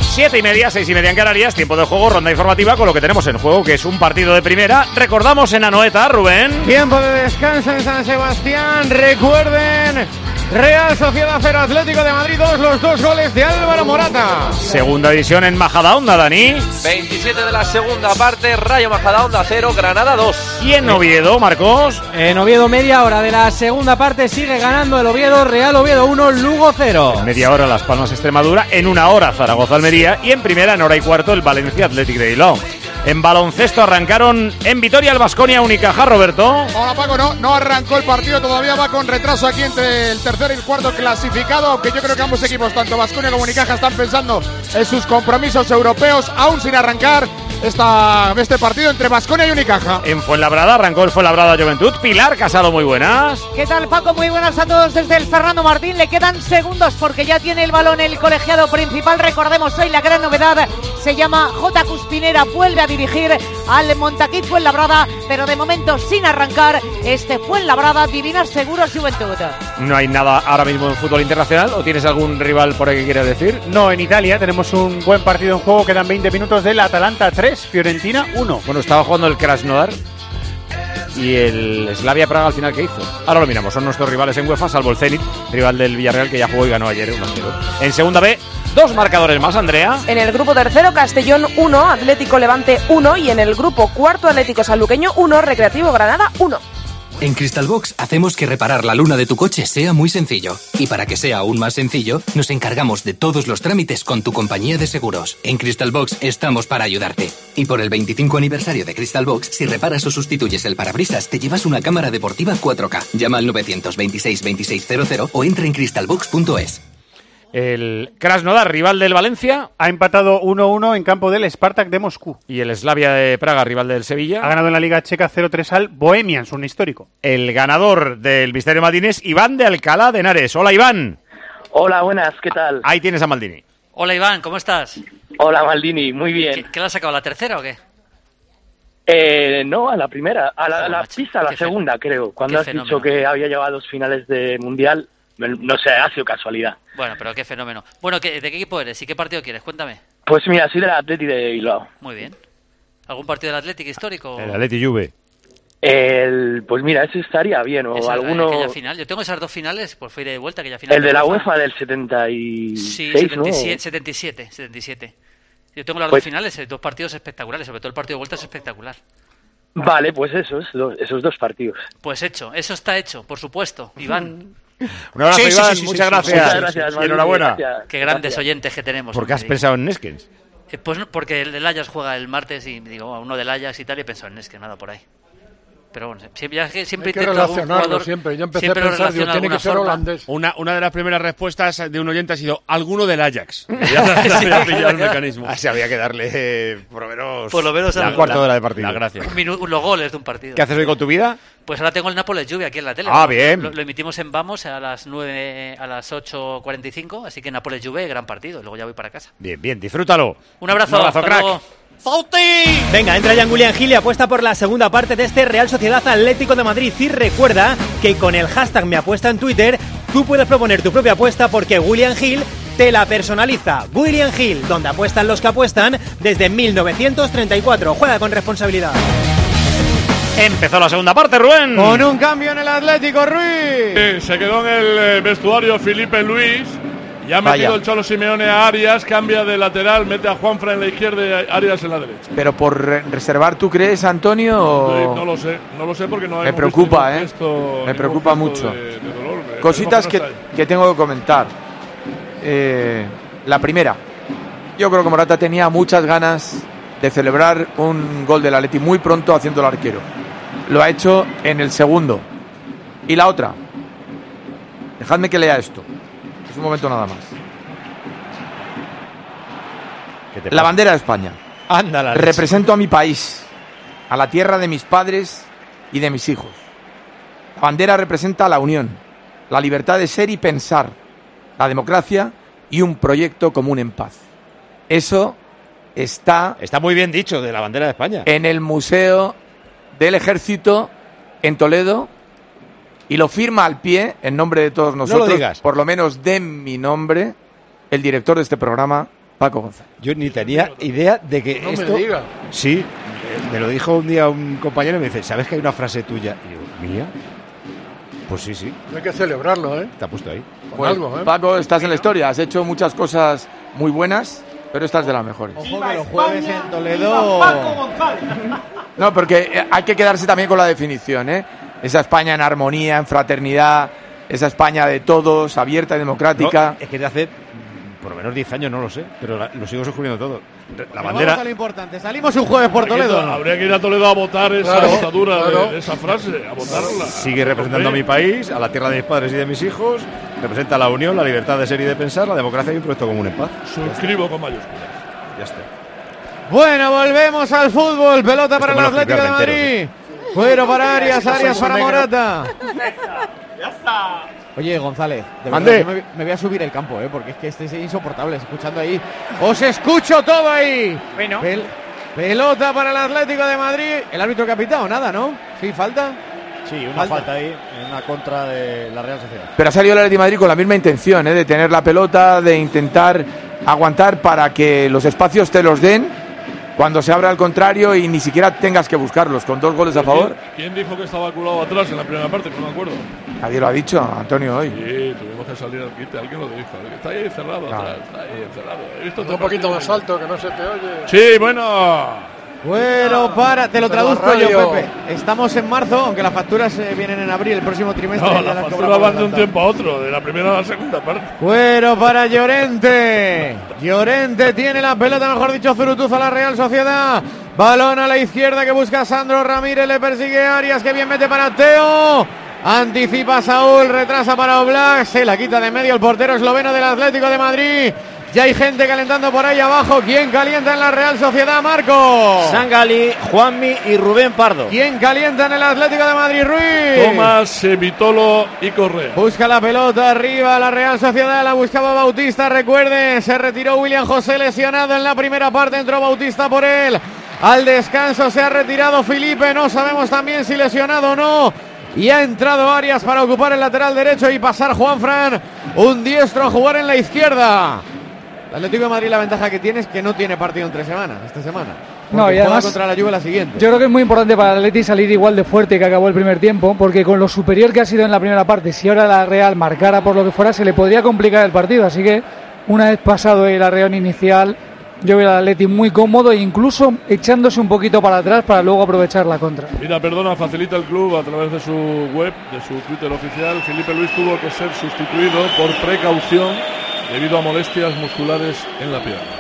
7:30, 6:30 en Canarias, tiempo de juego, ronda informativa con lo que tenemos en juego, que es un partido de primera. Recordamos en Anoeta, Rubén. Tiempo de descanso en San Sebastián. Recuerden, Real Sociedad 0, Atlético de Madrid 2, los 2 goles de Álvaro Morata. Segunda división en Majadahonda, Dani. 27 de la segunda parte, Rayo Majadahonda 0, Granada 2. Y en Oviedo, Marcos. En Oviedo, media hora de la segunda parte, sigue ganando el Oviedo, Real Oviedo 1, Lugo 0. En media hora Las Palmas Extremadura, en una hora Zaragoza Almería y en primera en hora y cuarto el Valencia Athletic de Bilbao. En baloncesto arrancaron en Vitoria el Baskonia Unicaja, Roberto. Hola Paco, no arrancó el partido, todavía va con retraso aquí entre el tercer y el cuarto clasificado, aunque yo creo que ambos equipos, tanto Baskonia como Unicaja, están pensando en sus compromisos europeos, aún sin arrancar este partido entre Baskonia y Unicaja. En Fuenlabrada arrancó el Fuenlabrada Juventud. Pilar Casado, muy buenas. ¿Qué tal, Paco? Muy buenas a todos desde el Fernando Martín. Le quedan segundos porque ya tiene el balón el colegiado principal. Recordemos, hoy la gran novedad se llama J. Cuspinera, vuelve a dirigir al Montaquit Fuenlabrada, pero de momento sin arrancar este Fuenlabrada, Divinas Seguros Juventud. ¿No hay nada ahora mismo en fútbol internacional o tienes algún rival por ahí que quieras decir? No, en Italia tenemos un buen partido en juego, quedan 20 minutos del Atalanta 3, Fiorentina 1. Bueno, estaba jugando el Krasnodar y el Slavia Praga al final, ¿qué hizo? Ahora lo miramos, son nuestros rivales en UEFA, salvo el Zenit, rival del Villarreal que ya jugó y ganó ayer 1-0. En segunda B, 2 marcadores más, Andrea. En el grupo tercero, Castellón 1, Atlético Levante 1 y en el grupo cuarto, Atlético Sanluqueño 1, Recreativo Granada 1. En Crystalbox hacemos que reparar la luna de tu coche sea muy sencillo. Y para que sea aún más sencillo, nos encargamos de todos los trámites con tu compañía de seguros. En Crystalbox estamos para ayudarte. Y por el 25 aniversario de Crystalbox, si reparas o sustituyes el parabrisas, te llevas una cámara deportiva 4K. Llama al 926 2600 o entra en crystalbox.es. El Krasnodar, rival del Valencia, ha empatado 1-1 en campo del Spartak de Moscú. Y el Slavia de Praga, rival del Sevilla, ha ganado en la Liga Checa 0-3 al Bohemians, un histórico. El ganador del Misterio Maldini, Iván de Alcalá de Henares. Hola, Iván. Hola, buenas, ¿qué tal? Ahí tienes a Maldini. Hola, Iván, ¿cómo estás? Hola, Maldini, muy bien. ¿Qué le has sacado, la tercera o qué? No, a la primera, a la pista, a la segunda, creo. Cuando has dicho que había llegado a 2 finales de Mundial, no sé, ha sido casualidad. Bueno, pero qué fenómeno. Bueno, ¿de qué equipo eres y qué partido quieres? Cuéntame. Pues mira, soy del Athletic de Bilbao. Muy bien. ¿Algún partido del Athletic histórico? El Athletic Juve. Pues mira, ese estaría bien, o esa, alguno... aquella final. Yo tengo esas 2 finales, pues fui de vuelta, aquella final. El de la UEFA del 76, sí, ¿no? 77. Yo tengo las 2 finales, 2 partidos espectaculares, sobre todo el partido de vuelta es espectacular. Vale, pues esos 2 partidos. Pues hecho, eso está hecho, por supuesto, Iván. Un abrazo, Iván, muchas gracias. Muchas gracias, y enhorabuena. Gracias. Qué grandes oyentes que tenemos. ¿Por qué has pensado en Neskens? Pues no, porque el Ajax juega el martes y digo, uno del Ajax y tal, y he pensado en Neskens, nada por ahí. Pero bueno, siempre hay que relacionarlo siempre. Yo empecé a pensar, digo, tiene que ser holandés. Una de las primeras respuestas de un oyente ha sido alguno del Ajax. Ya pillado el mecanismo. Así había que darle por lo menos la cuarta hora de partido. La gracia. Los goles de un partido. ¿Qué haces hoy con tu vida? Pues ahora tengo el Nápoles Juve aquí en la tele. Ah, bien. Lo emitimos en Vamos a las 8:45, así que Nápoles Juve, gran partido. Luego ya voy para casa. Bien, disfrútalo. Un abrazo, crack. Luego. ¡Fauti! Venga, entra ya William Gil y apuesta por la segunda parte de este Real Sociedad Atlético de Madrid. Y recuerda que con el hashtag #meapuesta en Twitter tú puedes proponer tu propia apuesta porque William Gil te la personaliza. William Gil, donde apuestan los que apuestan desde 1934. Juega con responsabilidad. Empezó la segunda parte, Rubén. Con un cambio en el Atlético, Ruiz. Se quedó en el vestuario Felipe Luis. Ya ha metido el Cholo Simeone a Arias, cambia de lateral, mete a Juanfran en la izquierda y Arias en la derecha. ¿Pero por reservar tú crees, Antonio? O... No lo sé porque no hay. Me preocupa, me preocupa mucho. De dolor. Cositas que tengo que comentar. La primera, yo creo que Morata tenía muchas ganas de celebrar un gol del Atleti muy pronto haciendo el arquero. Lo ha hecho en el segundo. Y la otra, dejadme que lea esto. Es un momento nada más. La bandera de España. Ándala. Represento a mi país, a la tierra de mis padres y de mis hijos. La bandera representa la unión, la libertad de ser y pensar, la democracia y un proyecto común en paz. Eso está muy bien dicho, de la bandera de España. En el Museo del Ejército en Toledo. Y lo firma al pie, en nombre de todos nosotros, no lo digas. por lo menos de mi nombre, el director de este programa, Paco González. Yo ni tenía idea de que No esto... me diga. Sí, me lo dijo un día un compañero y me dice, ¿sabes que hay una frase tuya? Y yo, ¿mía? Pues sí. Hay que celebrarlo, ¿eh? Está puesto ahí. Pues, Paco, estás en la historia. Has hecho muchas cosas muy buenas, pero esta es de las mejores. Ojo que los jueves en Toledo. No, porque hay que quedarse también con la definición, ¿eh? Esa España en armonía, en fraternidad, esa España de todos, abierta y democrática. No, es que de hace por lo menos 10 años, no lo sé, pero lo sigo suscribiendo todo. La Vamos bandera... a lo importante. Salimos un jueves por Toledo. Habría que ir a Toledo a votar esa votadura de esa frase, a votarla. Sigue representando a mi país, a la tierra de mis padres y de mis hijos. Representa la unión, la libertad de ser y de pensar, la democracia y un proyecto común en paz. Suscribo con mayúsculas. Ya está. Bueno, volvemos al fútbol. Pelota para el me lo Atlético de Madrid. Fuero para Arias, Arias para Morata. Ya está. Oye, González, de Mande. verdad, yo me voy a subir el campo, porque es que este es insoportable, escuchando ahí. ¡Os escucho todo ahí! Bueno. Pelota para el Atlético de Madrid. El árbitro que ha pitado, nada, ¿no? ¿Sí, falta? Sí, una falta ahí, en una contra de la Real Sociedad. Pero ha salido el Atlético de Madrid con la misma intención, de tener la pelota, de intentar aguantar para que los espacios te los den cuando se abra al contrario y ni siquiera tengas que buscarlos, con 2 goles a favor. ¿Quién dijo que estaba culado atrás en la primera parte? No me acuerdo. Nadie lo ha dicho, Antonio, hoy. Sí, tuvimos que salir al quite, alguien lo dijo. Está ahí encerrado atrás, está ahí encerrado. He visto Un poquito más alto, que no se te oye. Sí, bueno. Bueno, te lo Pero traduzco radio. yo, Pepe. Estamos en marzo, aunque las facturas vienen en abril, el próximo trimestre. No, ya las las facturas cobramos van de un adelantado. tiempo a otro, de la primera a la segunda parte. Fuero para Llorente. Llorente tiene la pelota, mejor dicho, Zurutuza, la Real Sociedad. Balón a la izquierda que busca Sandro Ramírez, le persigue Arias, que bien mete para Teo. Anticipa Saúl, retrasa para Oblak, se la quita de medio el portero esloveno del Atlético de Madrid. Ya hay gente calentando por ahí abajo. ¿Quién calienta en la Real Sociedad, Marco? Sangali, Juanmi y Rubén Pardo. ¿Quién calienta en el Atlético de Madrid, Ruiz? Tomás, Vitolo y Correa. Busca la pelota arriba la Real Sociedad, la buscaba Bautista, recuerden, se retiró William José lesionado en la primera parte, entró Bautista por él. Al descanso se ha retirado Felipe, no sabemos también si lesionado o no. Y ha entrado Arias para ocupar el lateral derecho y pasar Juanfran, un diestro, a jugar en la izquierda. El Atlético de Madrid, la ventaja que tiene es que no tiene partido entre semanas, esta semana. No, y juega además contra la Juve la siguiente. Yo creo que es muy importante para el Atleti salir igual de fuerte que acabó el primer tiempo, porque con lo superior que ha sido en la primera parte, si ahora la Real marcara por lo que fuera, se le podría complicar el partido. Así que una vez pasado el arreón inicial, yo veo al Atleti muy cómodo e incluso echándose un poquito para atrás para luego aprovechar la contra. Mira, perdona, facilita el club a través de su web, de su Twitter oficial. Felipe Luis tuvo que ser sustituido por precaución debido a molestias musculares en la pierna.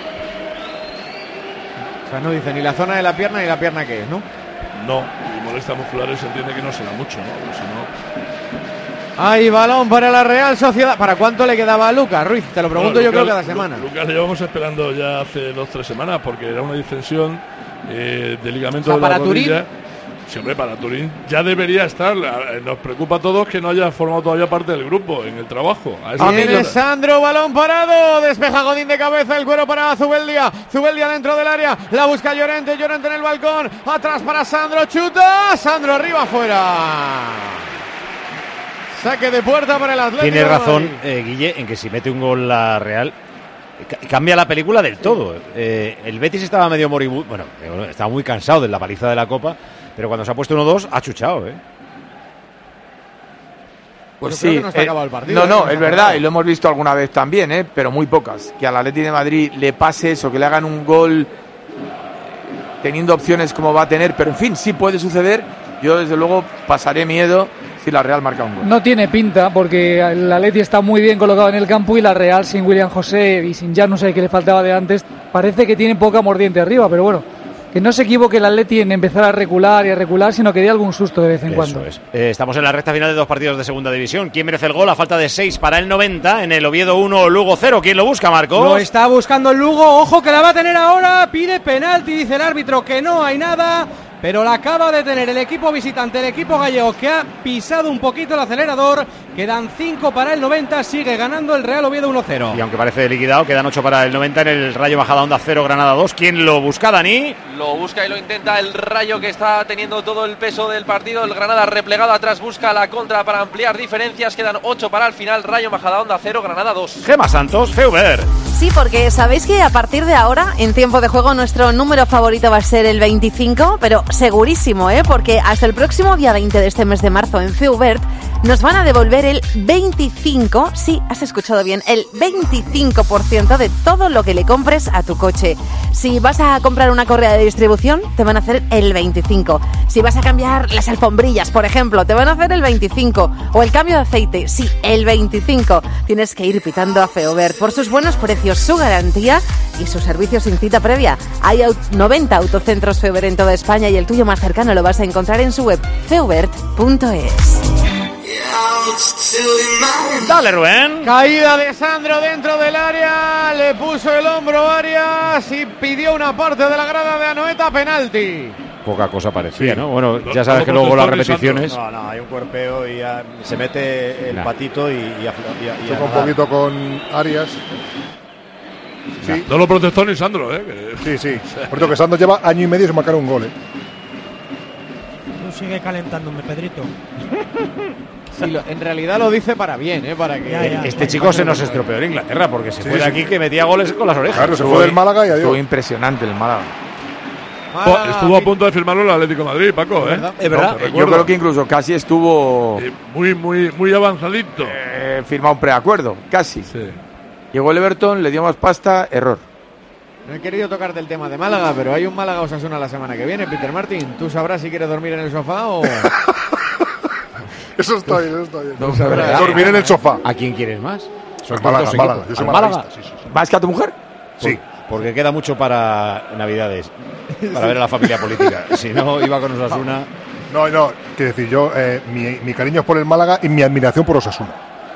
O sea, no dice ni la zona de la pierna ni la pierna que es, ¿no? No, y molestias musculares se entiende que no será mucho, ¿no? Si no... Hay balón para la Real Sociedad. ¿Para cuánto le quedaba a Lucas, Ruiz? Te lo pregunto yo creo cada semana. Lucas le llevamos esperando ya hace 2-3 semanas porque era una distensión de ligamento O sea, de la para rodilla. Turín. Sí, hombre, para Turín ya debería estar. Nos preocupa a todos que no haya formado todavía parte del grupo en el trabajo. Viene Sandro, balón parado, despeja Godín de cabeza, el cuero para Zubeldia, Zubeldia dentro del área, la busca Llorente, Llorente en el balcón, atrás para Sandro, chuta, Sandro arriba, afuera. Saque de puerta para el Atlético. Tiene razón, Guille, en que si mete un gol la Real, cambia la película del todo. El Betis estaba medio moribundo, bueno, estaba muy cansado de la paliza de la Copa, pero cuando se ha puesto 1-2 ha chuchado, Pues creo sí, que no está acabado el partido, no, es verdad, y lo hemos visto alguna vez también, pero muy pocas. Que al Atlético de Madrid le pase eso, que le hagan un gol teniendo opciones como va a tener, pero en fin, sí puede suceder. Yo desde luego pasaré miedo si la Real marca un gol. No tiene pinta, porque el Atleti está muy bien colocado en el campo y la Real sin William José y sin Jan, no sé qué le faltaba de antes, parece que tiene poca mordiente arriba, pero bueno, que no se equivoque el Atleti en empezar a recular, sino que dé algún susto de vez en cuando. Es. Estamos en la recta final de 2 partidos de segunda división. ¿Quién merece el gol? A falta de 6 para el 90, en el Oviedo 1, Lugo 0. ¿Quién lo busca, Marcos? Lo está buscando el Lugo, ojo que la va a tener ahora, pide penalti, dice el árbitro que no hay nada, pero la acaba de tener el equipo visitante, el equipo gallego, que ha pisado un poquito el acelerador. Quedan 5 para el 90, sigue ganando el Real Oviedo 1-0. Y aunque parece liquidado, quedan 8 para el 90 en el Rayo Majadahonda 0, Granada 2. ¿Quién lo busca, Dani? Lo busca y lo intenta el Rayo, que está teniendo todo el peso del partido. El Granada replegado atrás busca la contra para ampliar diferencias. Quedan 8 para el final. Rayo Majadahonda 0, Granada 2. Gemma Santos, Feuber. Sí, porque sabéis que a partir de ahora, en tiempo de juego, nuestro número favorito va a ser el 25, pero segurísimo, porque hasta el próximo día 20 de este mes de marzo en Feubert nos van a devolver el 25, sí, has escuchado bien, el 25% de todo lo que le compres a tu coche. Si vas a comprar una correa de distribución, te van a hacer el 25. Si vas a cambiar las alfombrillas, por ejemplo, te van a hacer el 25. O el cambio de aceite, sí, el 25. Tienes que ir pitando a Feubert por sus buenos precios, su garantía y su servicio sin cita previa. Hay 90 autocentros Feubert en toda España y el tuyo más cercano lo vas a encontrar en su web, feubert.es. Dale, Rubén. Caída de Sandro dentro del área, le puso el hombro Arias y pidió una parte de la grada de Anoeta, penalti. Poca cosa parecía, ¿no? Bueno, ya sabes que luego las repeticiones... No, hay un cuerpeo y ya se mete el patito y choca un poquito con Arias. Sí. No lo protestó ni Sandro, ¿eh? Sí. Por eso que Sandro lleva año y medio sin marcar un gol, ¿eh? Tú sigue calentándome, Pedrito. Sí, en realidad lo dice para bien, para que... Este chico se nos estropeó en Inglaterra porque se fue de aquí que metía goles con las orejas. Claro, se fue del Málaga y adiós. Estuvo impresionante el Málaga. Estuvo a punto de firmarlo el Atlético de Madrid, Paco, ¿eh? Es verdad. No, yo creo que incluso casi estuvo... Muy avanzadito. Firmado un preacuerdo, casi. Sí. Llegó el Everton, le dio más pasta, error. No he querido tocar del tema de Málaga, pero hay un Málaga-Osasuna la semana que viene. Peter Martin, ¿tú sabrás si quieres dormir en el sofá o...? Eso está bien. Dormir en el sofá. ¿A quién quieres más? Málaga. Yo soy Málaga. Sí. ¿Más que a tu mujer? Sí. Porque queda mucho para Navidades, para ver a la familia política. Si no, iba con Osasuna. No, quiero decir, yo, mi cariño es por el Málaga y mi admiración por Osasuna.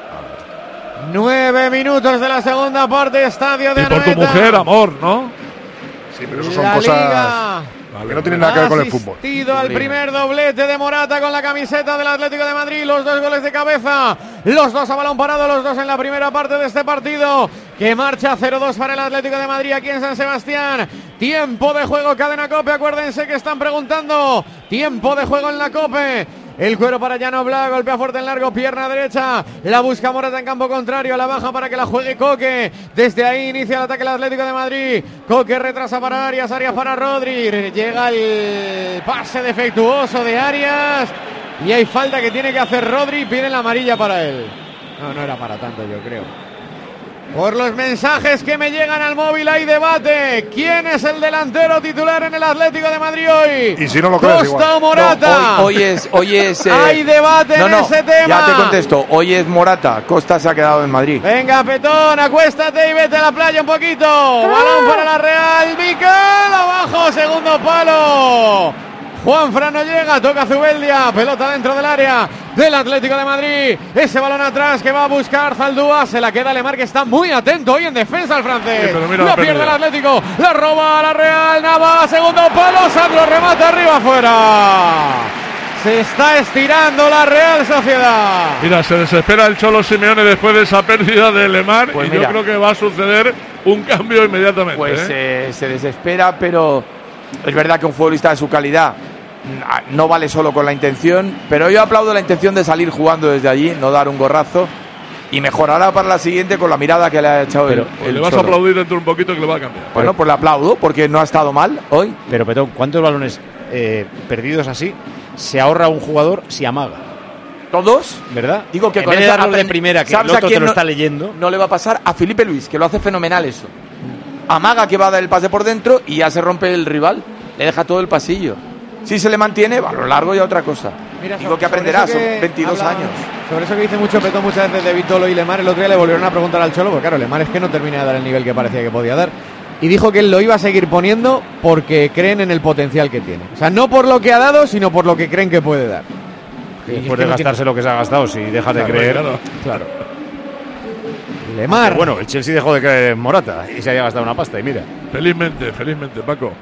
9 minutos de la segunda parte, estadio de Anoeta. Por tu mujer, amor, ¿no? Sí, pero eso son cosas que no tienen nada que ver con el fútbol. Asistido al primer doblete de Morata con la camiseta del Atlético de Madrid, los 2 goles de cabeza, los 2 a balón parado, los 2 en la primera parte de este partido, que marcha 0-2 para el Atlético de Madrid aquí en San Sebastián. Tiempo de juego, Cadena COPE, acuérdense que están preguntando, tiempo de juego en la COPE. El cuero para Jan Oblak, golpea fuerte en largo, pierna derecha, la busca Morata en campo contrario, la baja para que la juegue Coque, desde ahí inicia el ataque el Atlético de Madrid, Coque retrasa para Arias para Rodri, llega el pase defectuoso de Arias y hay falta que tiene que hacer Rodri, viene la amarilla para él. No era para tanto, yo creo. Por los mensajes que me llegan al móvil hay debate. ¿Quién es el delantero titular en el Atlético de Madrid hoy? Y si no lo crees, Costa o Morata. No, hoy es hay debate en ese tema. Ya te contesto. Hoy es Morata. Costa se ha quedado en Madrid. Venga, Petón, acuéstate y vete a la playa un poquito. Balón para la Real. Miquel abajo, segundo palo. Juanfran no llega, toca Zubeldia, pelota dentro del área del Atlético de Madrid, ese balón atrás que va a buscar Zaldúa, se la queda Lemar, que está muy atento hoy en defensa al francés, la pierde el Atlético, la roba a la Real, Navas, segundo palo, Sandro remata arriba afuera. Se está estirando la Real Sociedad. Mira, se desespera el Cholo Simeone después de esa pérdida de Lemar y yo creo que va a suceder un cambio inmediatamente. Pues se desespera, pero es verdad que un futbolista de su calidad no vale solo con la intención, pero yo aplaudo la intención de salir jugando desde allí, no dar un gorrazo, y mejorará para la siguiente con la mirada que le ha echado el le vas a aplaudir dentro de un poquito que le va a cambiar. Bueno, pues le aplaudo porque no ha estado mal hoy. Pero Petón, ¿cuántos balones perdidos así se ahorra un jugador si amaga? ¿Todos? ¿Verdad? Digo que en con vez de esa darlo de primera, que el otro te lo está leyendo. No le va a pasar a Felipe Luis, que lo hace fenomenal eso. Amaga que va a dar el pase por dentro y ya se rompe el rival. Le deja todo el pasillo. Si se le mantiene, va a lo largo ya otra cosa. Mira, digo que aprenderá, son 22 años. Sobre eso que dice mucho Petón muchas veces de Vitolo y Lemar, el otro día le volvieron a preguntar al Cholo, porque claro, Lemar es que no termina de dar el nivel que parecía que podía dar. Y dijo que él lo iba a seguir poniendo porque creen en el potencial que tiene. O sea, no por lo que ha dado, sino por lo que creen que puede dar. Y después de gastarse lo que se ha gastado, si deja de creer. Claro. Lemar. Bueno, el Chelsea dejó de creer en Morata y se había gastado una pasta, y mira. Felizmente, Paco.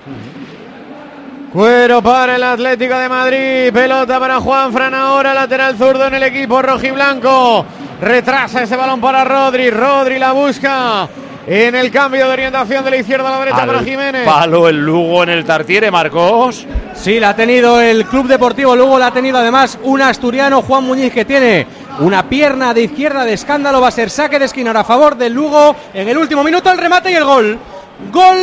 Cuero para el Atlético de Madrid, pelota para Juanfran ahora, lateral zurdo en el equipo rojiblanco, retrasa ese balón para Rodri la busca en el cambio de orientación de la izquierda a la derecha para Jiménez. Palo el Lugo en el Tartiere, Marcos. Sí, la ha tenido el Club Deportivo Lugo, la ha tenido además un asturiano, Juan Muñiz, que tiene una pierna de izquierda de escándalo, va a ser saque de esquina ahora a favor del Lugo en el último minuto, el remate y el gol. ¡Gol!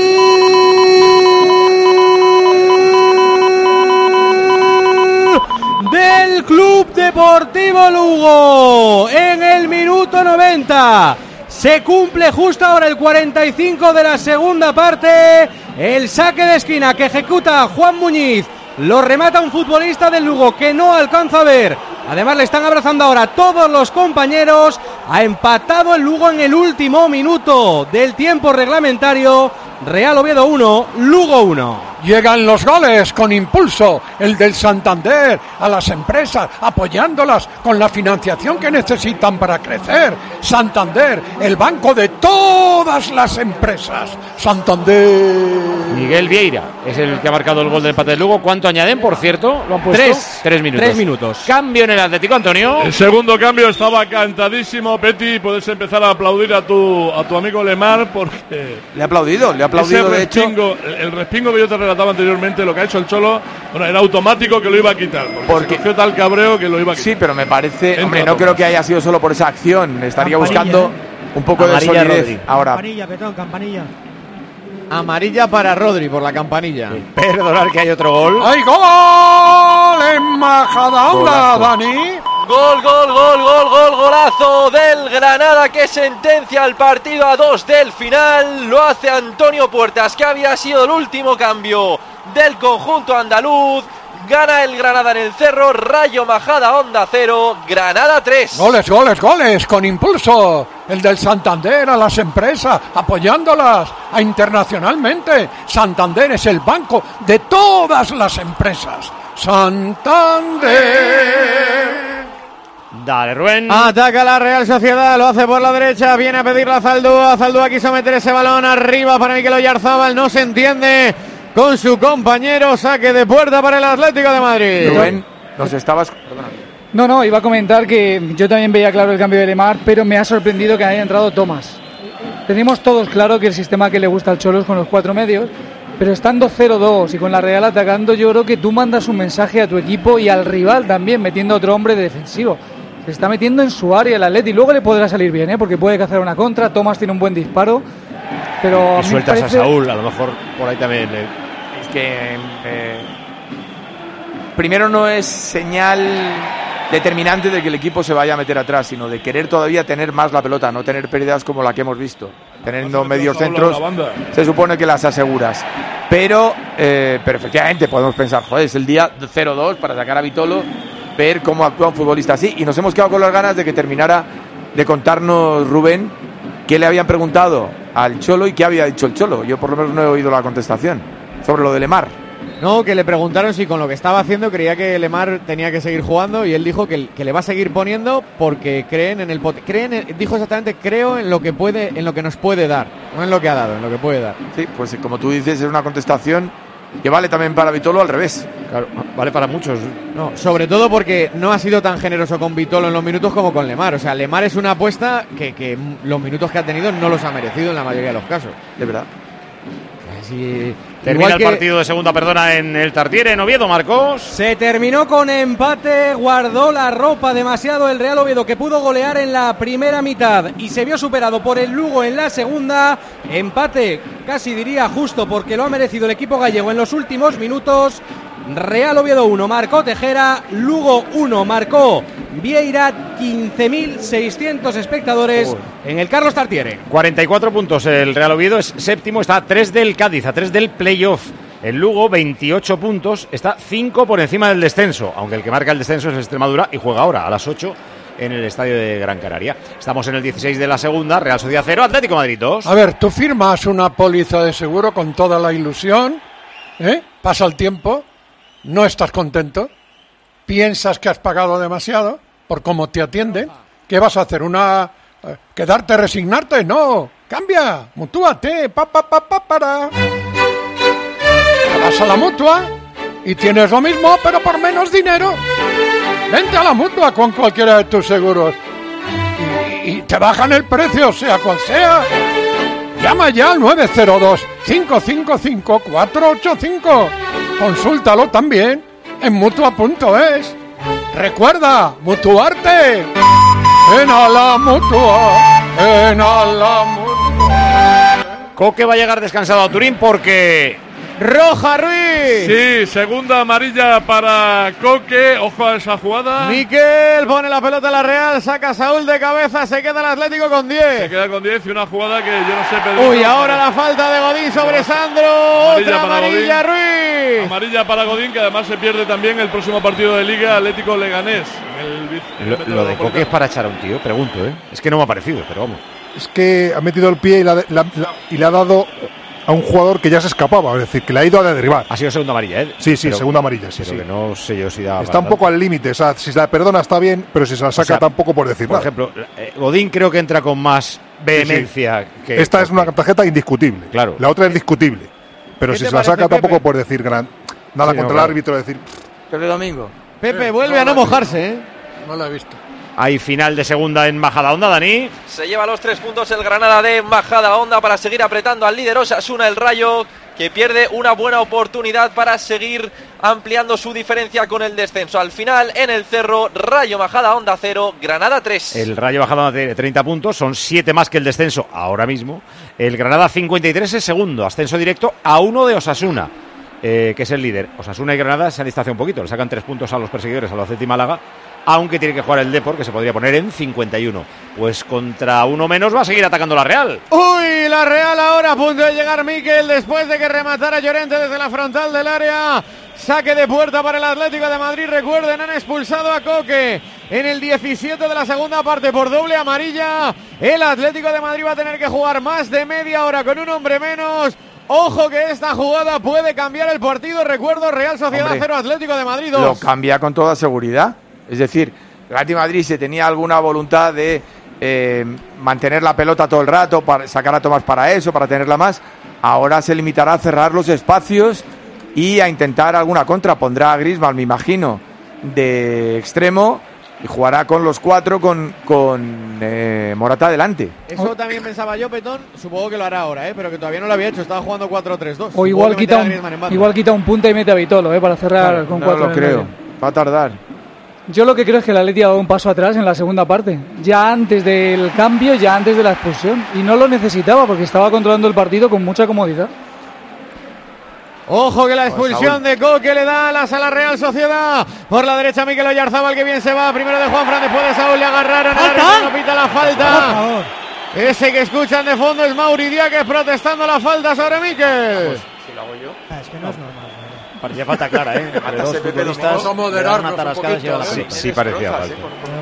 Del Club Deportivo Lugo en el minuto 90. Se cumple justo ahora el 45 de la segunda parte. El saque de esquina que ejecuta Juan Muñiz. Lo remata un futbolista del Lugo que no alcanza a ver. Además le están abrazando ahora todos los compañeros. Ha empatado el Lugo en el último minuto del tiempo reglamentario. Real Oviedo 1, Lugo 1. Llegan los goles con impulso, el del Santander, a las empresas, apoyándolas con la financiación que necesitan para crecer. Santander, el banco de todas las empresas. Santander. Miguel Vieira es el que ha marcado el gol del empate del Lugo. ¿Cuánto añaden, por cierto? ¿Lo han puesto? 3 minutos. 3 minutos. Cambio en el Atlético, Antonio. El segundo cambio estaba cantadísimo. Peti, puedes empezar a aplaudir a tu amigo Lemar porque... Le ha aplaudido de hecho. El respingo que yo te relataba anteriormente, lo que ha hecho el Cholo, bueno, era automático que lo iba a quitar. Porque cogió tal cabreo que lo iba a quitar. Sí, pero me parece, no creo que haya sido solo por esa acción. Estaría buscando un poco de solidez. Rodri. Ahora. Campanilla, Petón, campanilla. Amarilla para Rodri por la campanilla. Perdonar que hay otro gol. ¡Hay gol en Majadahonda, Dani! Golazo del Granada que sentencia el partido a 2 del final. Lo hace Antonio Puertas, que había sido el último cambio del conjunto andaluz. Gana el Granada en el Cerro, Rayo Majadahonda 0, Granada 3. Goles, con impulso. El del Santander a las empresas, apoyándolas internacionalmente. Santander es el banco de todas las empresas. Santander. Dale, Rubén. Ataca la Real Sociedad, lo hace por la derecha, viene a pedirle a Zaldúa. Zaldúa quiso meter ese balón arriba para Mikel Oyarzábal, no se entiende con su compañero. Saque de puerta para el Atlético de Madrid. Rubén, nos estabas... Perdona. No, iba a comentar que yo también veía claro el cambio de Lemar, pero me ha sorprendido que haya entrado Tomás. Tenemos todos claro que el sistema que le gusta al Cholo es con los 4 medios, pero estando 0-2 y con la Real atacando, yo creo que tú mandas un mensaje a tu equipo y al rival también, metiendo a otro hombre de defensivo. Se está metiendo en su área el Atleti, luego le podrá salir bien, porque puede cazar una contra. Tomás tiene un buen disparo, pero y sueltas a Saúl, a lo mejor por ahí también. Es que primero no es señal determinante de que el equipo se vaya a meter atrás, sino de querer todavía tener más la pelota, no tener pérdidas como la que hemos visto. Teniendo medios centros, se supone que las aseguras. Pero efectivamente podemos pensar, joder, es el día 0-2 para sacar a Vitolo, ver cómo actúa un futbolista así. Y nos hemos quedado con las ganas de que terminara de contarnos Rubén qué le habían preguntado al Cholo y qué había dicho el Cholo. Yo por lo menos no he oído la contestación sobre lo de Lemar. No, que le preguntaron si con lo que estaba haciendo creía que Lemar tenía que seguir jugando, y él dijo que le va a seguir poniendo porque creen en el dijo exactamente, creo en lo que puede, en lo que nos puede dar, no en lo que ha dado, en lo que puede dar. Sí, pues como tú dices, es una contestación que vale también para Vitolo al revés. Claro, vale para muchos. No, sobre todo porque no ha sido tan generoso con Vitolo en los minutos como con Lemar. O sea, Lemar es una apuesta que los minutos que ha tenido no los ha merecido en la mayoría de los casos. De verdad. Sí. Termina el partido de segunda, en el Tartiere, en Oviedo, Marcos. Se terminó con empate, guardó la ropa demasiado el Real Oviedo, que pudo golear en la primera mitad y se vio superado por el Lugo en la segunda. Empate, casi diría justo, porque lo ha merecido el equipo gallego en los últimos minutos. Real Oviedo 1, marcó Tejera. Lugo 1, marcó Vieira. 15.600 espectadores en el Carlos Tartiere. 44 puntos el Real Oviedo, es séptimo, está a 3 del Cádiz, a 3 del playoff. El Lugo, 28 puntos, está 5 por encima del descenso, aunque el que marca el descenso es el Extremadura y juega ahora a las 8 en el estadio de Gran Canaria. Estamos en el 16 de la segunda, Real Sociedad 0, Atlético de Madrid 2. A ver, tú firmas una póliza de seguro con toda la ilusión, pasa el tiempo, no estás contento, piensas que has pagado demasiado por cómo te atienden. ¿Qué vas a hacer? ¿Quedarte, resignarte? No, cambia, mutúate, para. Vas a la Mutua y tienes lo mismo, pero por menos dinero. Vente a la Mutua con cualquiera de tus seguros y te bajan el precio, sea cual sea. Llama ya al 902-555-485. Consúltalo también en Mutua.es. Recuerda, mutuarte. en la mutua, en la mutua. Coque va a llegar descansado a Turín porque... ¡Roja Ruiz! Sí, segunda amarilla para Coque. Ojo a esa jugada. Miquel pone la pelota a la Real, saca a Saúl de cabeza, se queda el Atlético con 10. Se queda con 10 y una jugada que yo no sé, Pedro. Uy, ahora la falta de Godín sobre Sandro. Otra amarilla Ruiz. Amarilla para Godín, que además se pierde también el próximo partido de Liga, Atlético Leganés. Lo de Coque es para echar a un tío, pregunto, ¿eh? Es que no me ha parecido, pero vamos. Es que ha metido el pie y le ha dado a un jugador que ya se escapaba, es decir, que le ha ido a derribar. Ha sido segunda amarilla, ¿eh? Sí, pero, segunda amarilla, sí. Pero que no sé yo si da... Está un poco al límite, o sea, si se la perdona está bien, pero si se la saca tampoco por decir nada. Por ejemplo, Godín creo que entra con más vehemencia que... Esta es una tarjeta indiscutible. Claro. La otra es discutible. Pero si se la saca tampoco por decir nada contra el árbitro, decir... Pepe Domingo. Pepe vuelve a no mojarse, ¿eh? No la he visto. Hay final de segunda en Majadahonda, Dani. Se lleva los 3 puntos el Granada de Majadahonda para seguir apretando al líder Osasuna, el Rayo, que pierde una buena oportunidad para seguir ampliando su diferencia con el descenso. Al final, en el Cerro, Rayo Majadahonda 0, Granada 3. El Rayo Majadahonda tiene 30 puntos, son 7 más que el descenso ahora mismo. El Granada 53 es segundo, ascenso directo a 1 de Osasuna, que es el líder. Osasuna y Granada se han distanciado un poquito, le sacan 3 puntos a los perseguidores, a Albacete y Málaga, aunque tiene que jugar el Depor, que se podría poner en 51. Pues contra uno menos va a seguir atacando la Real. Uy, la Real ahora a punto de llegar Miquel después de que rematara Llorente desde la frontal del área. Saque de puerta para el Atlético de Madrid. Recuerden, han expulsado a Coque en el 17 de la segunda parte por doble amarilla. El Atlético de Madrid va a tener que jugar más de media hora con un hombre menos. Ojo que esta jugada puede cambiar el partido. Recuerdo, Real Sociedad 0, Atlético de Madrid 2. Lo cambia con toda seguridad. Es decir, el Atlético de Madrid se tenía alguna voluntad de mantener la pelota todo el rato, para sacar a Tomás para eso, para tenerla más. Ahora se limitará a cerrar los espacios y a intentar alguna contra. Pondrá a Griezmann, me imagino, de extremo y jugará con los 4 con Morata adelante. Eso también pensaba yo, Petón. Supongo que lo hará ahora, pero que todavía no lo había hecho. Estaba jugando 4-3-2. O igual quita un punta y mete a Vitolo, para cerrar con 4. No lo creo, va a tardar. Yo lo que creo es que el Atleti ha dado un paso atrás en la segunda parte, ya antes del cambio, ya antes de la expulsión, y no lo necesitaba porque estaba controlando el partido con mucha comodidad. Ojo que la expulsión de Coque le da alas a la Real Sociedad. Por la derecha Mikel Oyarzábal, que bien se va. Primero de Juanfran, después de Saúl, le agarraron. No pita la falta. Ese que escuchan de fondo es Mauri Díaz protestando la falta sobre Mikel. Pues, si lo hago yo. Es que no es normal. Parecía falta clara, ¿eh? Entre dos futbolistas. Sí, parecía falta.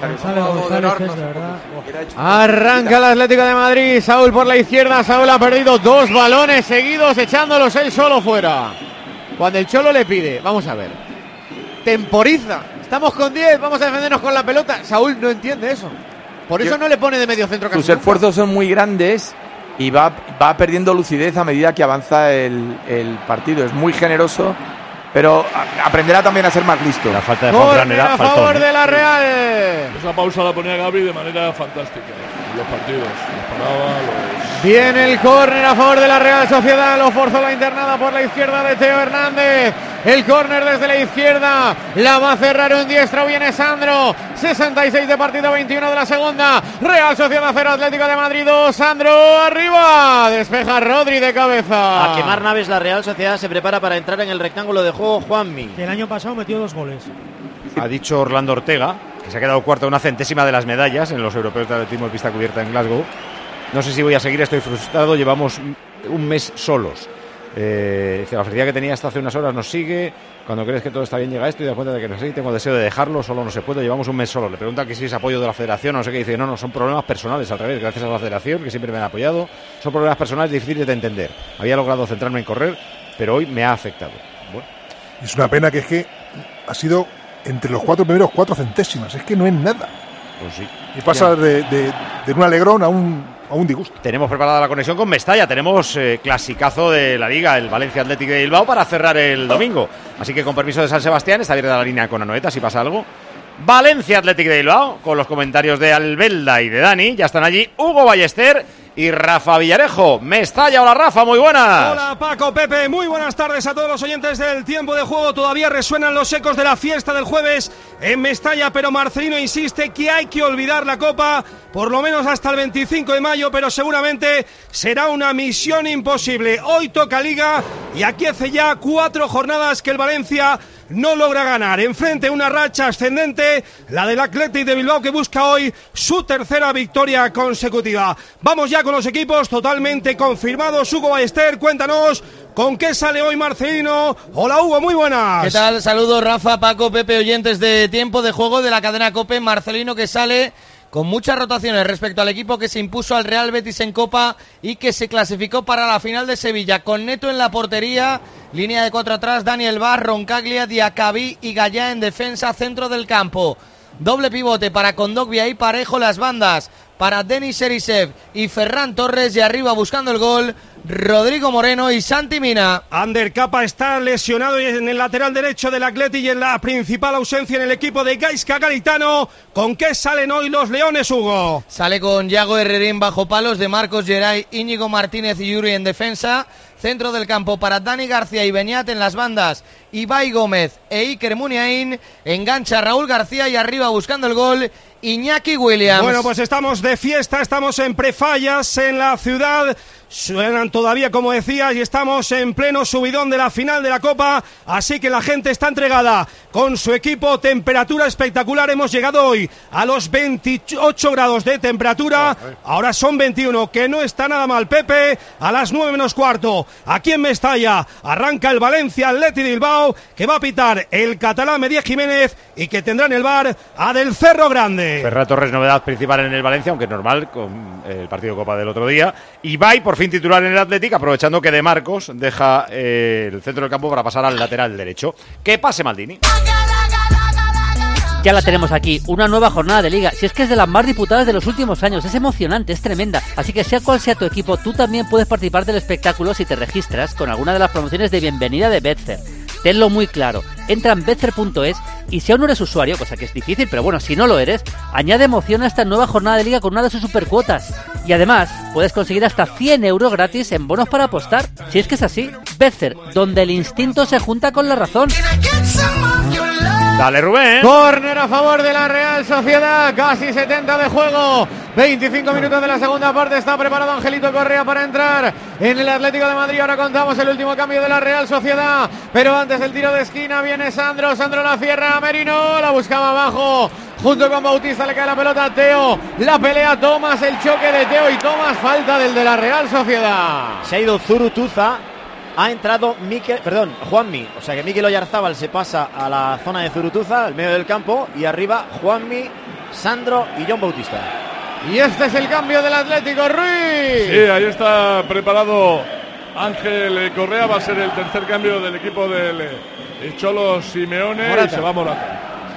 Arranca el Atlético de Madrid. Saúl por la izquierda. Saúl ha perdido 2 balones seguidos, echándolos él solo fuera. Cuando el Cholo le pide, vamos a ver, temporiza. Estamos con 10, vamos a defendernos con la pelota. Saúl no entiende eso. Por eso no le pone de medio centro. Sus esfuerzos son muy grandes y va perdiendo lucidez a medida que avanza el partido. Es muy generoso, pero aprenderá también a ser más listo. La falta de Juanfran era a favor de la Real. Esa pausa la ponía Gavi de manera fantástica. Los partidos los paraba, Viene el córner a favor de la Real Sociedad. Lo forzó la internada por la izquierda de Teo Hernández. El córner desde la izquierda. La va a cerrar un diestro. Viene Sandro. 66 de partido, 21 de la segunda. Real Sociedad 0, Atlético de Madrid 2. Sandro arriba. Despeja Rodri de cabeza. A quemar naves, la Real Sociedad se prepara para entrar en el rectángulo de juego Juanmi. El año pasado metió 2 goles. Ha dicho Orlando Ortega que se ha quedado cuarto, una centésima de las medallas en los europeos de atletismo pista cubierta en Glasgow. No sé si voy a seguir, estoy frustrado. Llevamos un mes solos. La ofrecida que tenía hasta hace unas horas nos sigue. Cuando crees que todo está bien llega esto y das cuenta de que no sé, tengo deseo de dejarlo, solo no se puede. Llevamos un mes solo. Le preguntan que si es apoyo de la federación, no sé qué, dice no, son problemas personales, al revés, gracias a la federación que siempre me han apoyado. Son problemas personales difíciles de entender. Había logrado centrarme en correr, pero hoy me ha afectado. Bueno. Es una pena que es que ha sido entre los 4 primeros 4 centésimas, es que no es nada. Pues sí. Y pasa de un alegrón a un disgusto. Tenemos preparada la conexión con Mestalla, tenemos clasicazo de la Liga, el Valencia Athletic de Bilbao, para cerrar el domingo. Así que con permiso de San Sebastián, está abierta la línea con Anoeta, si pasa algo. Valencia Athletic de Bilbao, con los comentarios de Albelda y de Dani, ya están allí Hugo Ballester y Rafa Villarejo. Mestalla, hola Rafa, muy buenas. Hola Paco, Pepe, muy buenas tardes a todos los oyentes del Tiempo de Juego. Todavía resuenan los ecos de la fiesta del jueves en Mestalla, pero Marcelino insiste que hay que olvidar la Copa por lo menos hasta el 25 de mayo, pero seguramente será una misión imposible. Hoy toca Liga y aquí hace ya 4 jornadas que el Valencia no logra ganar. Enfrente una racha ascendente, la del Athletic de Bilbao, que busca hoy su tercera victoria consecutiva. Vamos ya con los equipos totalmente confirmados. Hugo Ballester, cuéntanos con qué sale hoy Marcelino. Hola Hugo, muy buenas. ¿Qué tal? Saludos Rafa, Paco, Pepe, oyentes de Tiempo de Juego de la cadena COPE. Marcelino que sale con muchas rotaciones respecto al equipo que se impuso al Real Betis en Copa y que se clasificó para la final de Sevilla, con Neto en la portería, línea de 4 atrás, Daniel Vaz, Roncaglia, Diacabí y Gallá en defensa, centro del campo. Doble pivote para Kondogbia y Parejo, las bandas para Denis Serisev y Ferran Torres, y arriba buscando el gol Rodrigo Moreno y Santi Mina. Ander Capa está lesionado en el lateral derecho del Athletic y en la principal ausencia en el equipo de Gaizka Garitano. ¿Con qué salen hoy los Leones, Hugo? Sale con Yago Herrerín bajo palos, de Marcos Geray, Íñigo Martínez y Yuri en defensa. Centro del campo para Dani García y Beñat, en las bandas Ibai Gómez e Iker Muniain. Engancha Raúl García y arriba buscando el gol Iñaki Williams. Bueno, pues estamos de fiesta, estamos en prefallas en la ciudad. Suenan todavía, como decías, y estamos en pleno subidón de la final de la Copa, así que la gente está entregada con su equipo. Temperatura espectacular, hemos llegado hoy a los 28 grados de temperatura, ahora son 21, que no está nada mal. Pepe, a las 9 menos cuarto, aquí en Mestalla, arranca el Valencia Athletic de Bilbao, que va a pitar el catalán Medía Jiménez y que tendrá en el bar a Del Cerro Grande. Ferran Torres, novedad principal en el Valencia, aunque normal con el partido de Copa del otro día. Ibai, por fin titular en el Athletic, aprovechando que De Marcos deja el centro del campo para pasar al lateral derecho. Que pase Maldini. Ya la tenemos aquí, una nueva jornada de Liga. Si es que es de las más disputadas de los últimos años, es emocionante, es tremenda. Así que sea cual sea tu equipo, tú también puedes participar del espectáculo si te registras con alguna de las promociones de bienvenida de Betfair. Tenlo muy claro, entra en betfair.es y si aún no eres usuario, cosa que es difícil, pero bueno, si no lo eres, añade emoción a esta nueva jornada de Liga con una de sus supercuotas. Y además, puedes conseguir hasta 100 euros gratis en bonos para apostar. Si es que es así, Betfair, donde el instinto se junta con la razón. Dale, Rubén. Córner a favor de la Real Sociedad, casi 70 de juego, 25 minutos de la segunda parte. Está preparado Angelito Correa para entrar en el Atlético de Madrid. Ahora contamos el último cambio de la Real Sociedad, pero antes el tiro de esquina viene Sandro la cierra, Merino la buscaba abajo, junto con Bautista le cae la pelota a Teo, la pelea Tomás, el choque de Teo y Tomás, falta del de la Real Sociedad. Se ha ido Zurutuza. Ha entrado Juanmi, o sea que Mikel Oyarzábal se pasa a la zona de Zurutuza, al medio del campo, y arriba Juanmi, Sandro y John Bautista. Y este es el cambio del Atlético, Ruiz. Sí, ahí está preparado Ángel Correa, va a ser el tercer cambio del equipo del Cholo Simeone. Morata. Y se va Morata.